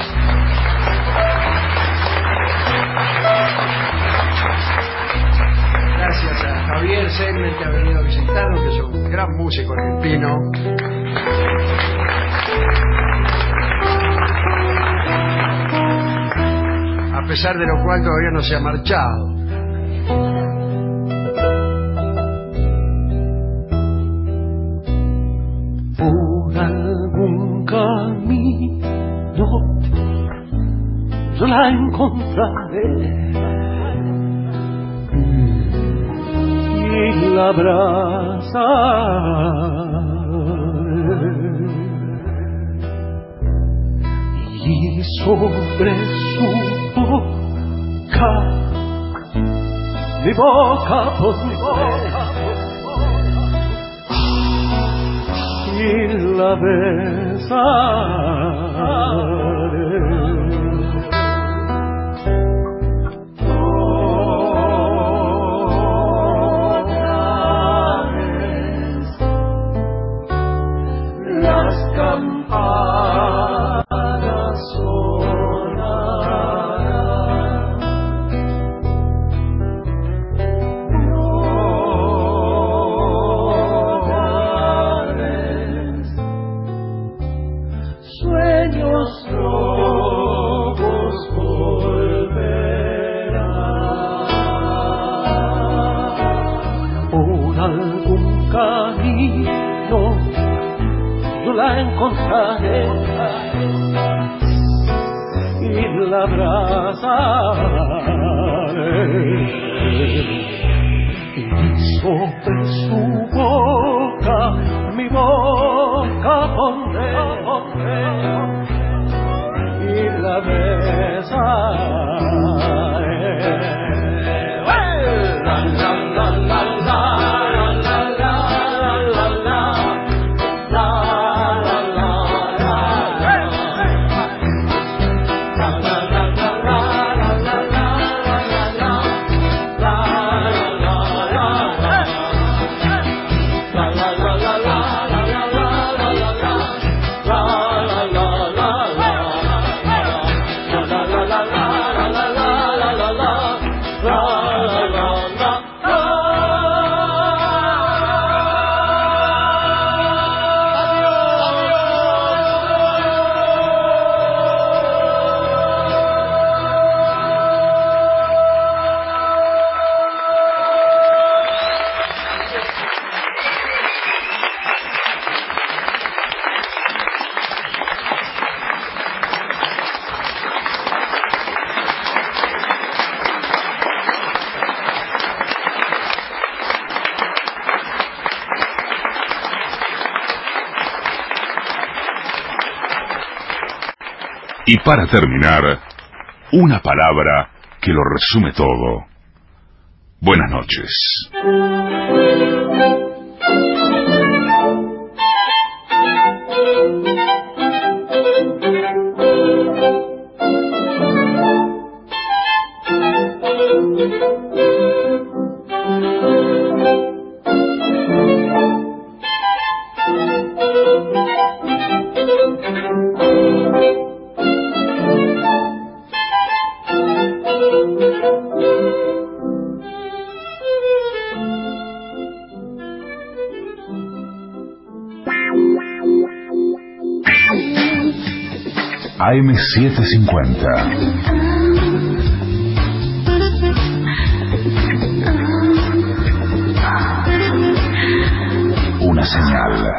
Gracias a Javier Segment que ha venido a visitarnos, que es un gran músico argentino. A pesar de lo cual todavía no se ha marchado. Por algún camino yo la encontraré y la abrazaré y sobre su boca mi boca pondré y la besaré. Encontraré y la abrazaré y sobre su boca mi boca pondré, pondré y la besaré. La, la, la, la, la. Y para terminar, una palabra que lo resume todo. Buenas noches. A M setecientos cincuenta. una señal.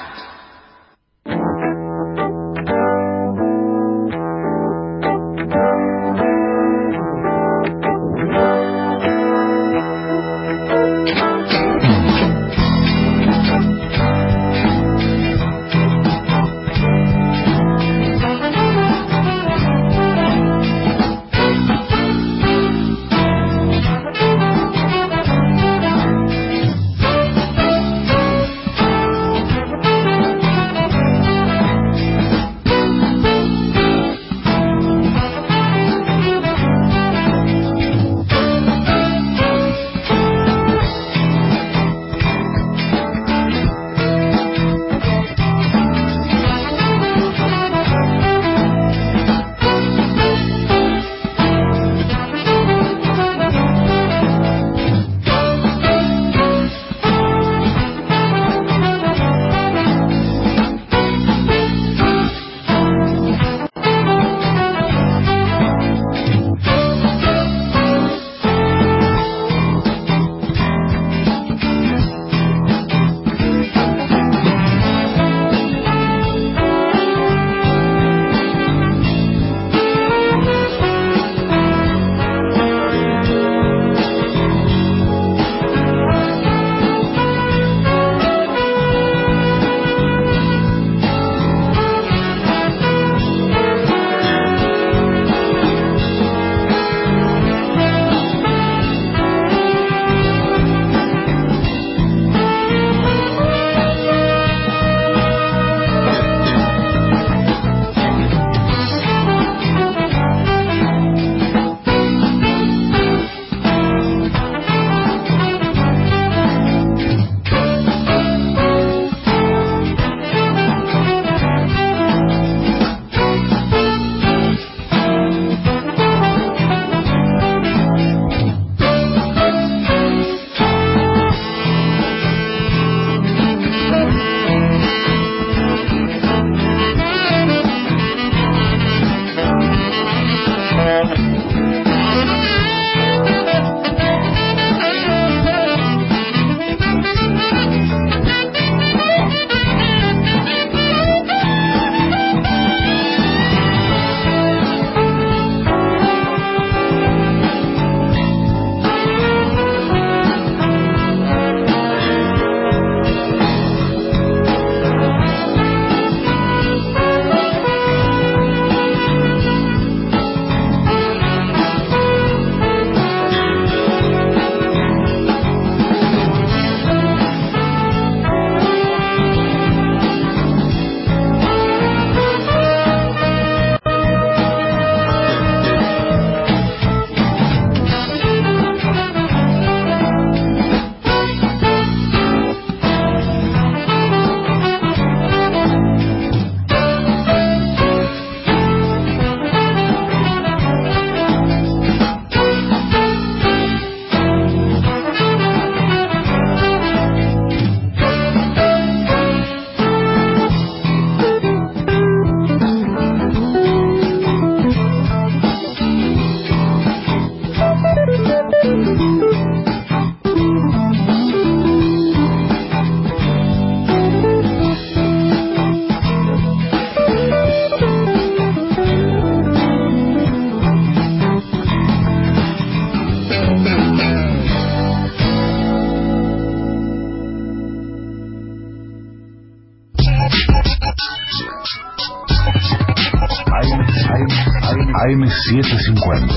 A M setecientos cincuenta.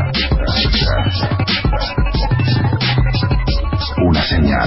Una señal.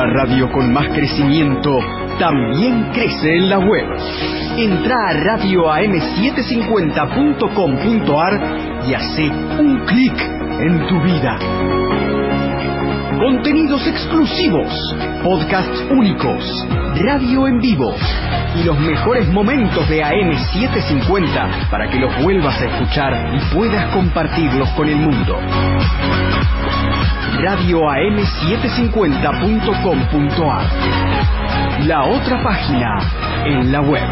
radio con más crecimiento también crece en la web. Entra a radio a m setecientos cincuenta punto com punto a r y hace un clic en tu vida. Contenidos exclusivos, podcasts únicos, radio en vivo y los mejores momentos de A M setecientos cincuenta para que los vuelvas a escuchar y puedas compartirlos con el mundo. radio a m setecientos cincuenta punto com punto a r, la otra página en la web.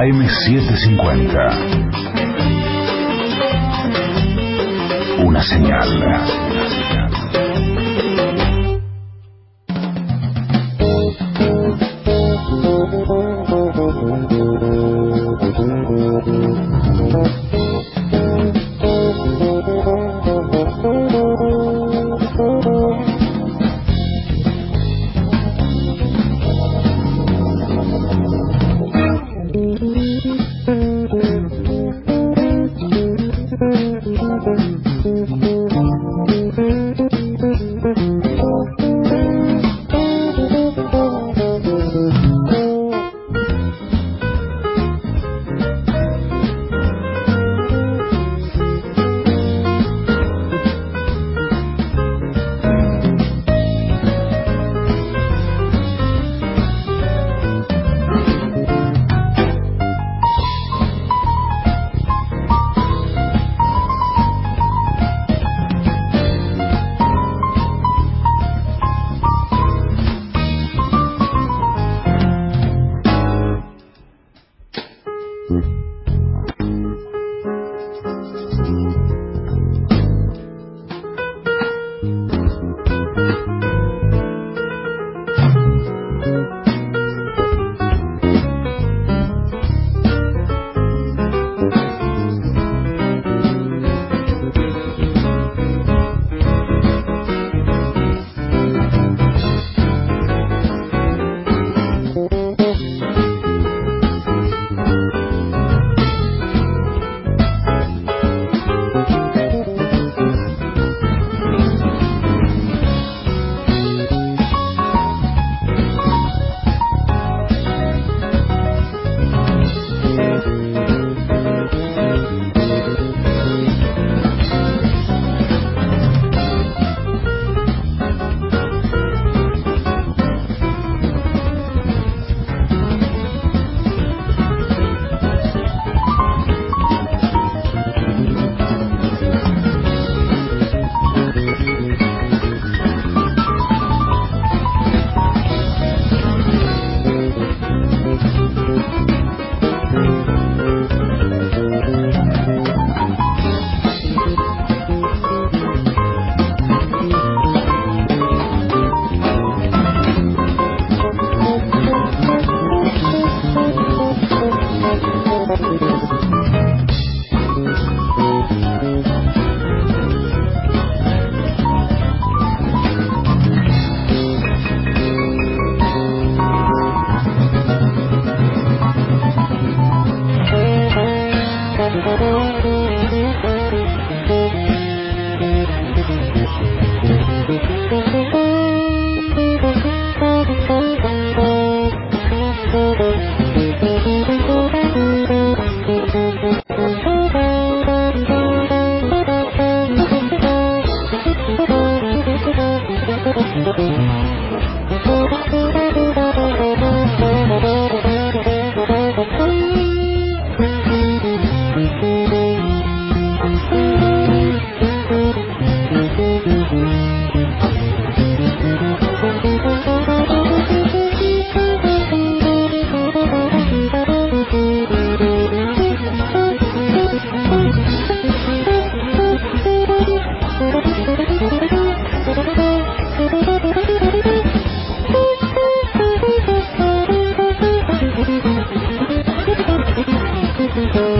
A M setecientos cincuenta. Una señal. Thank you.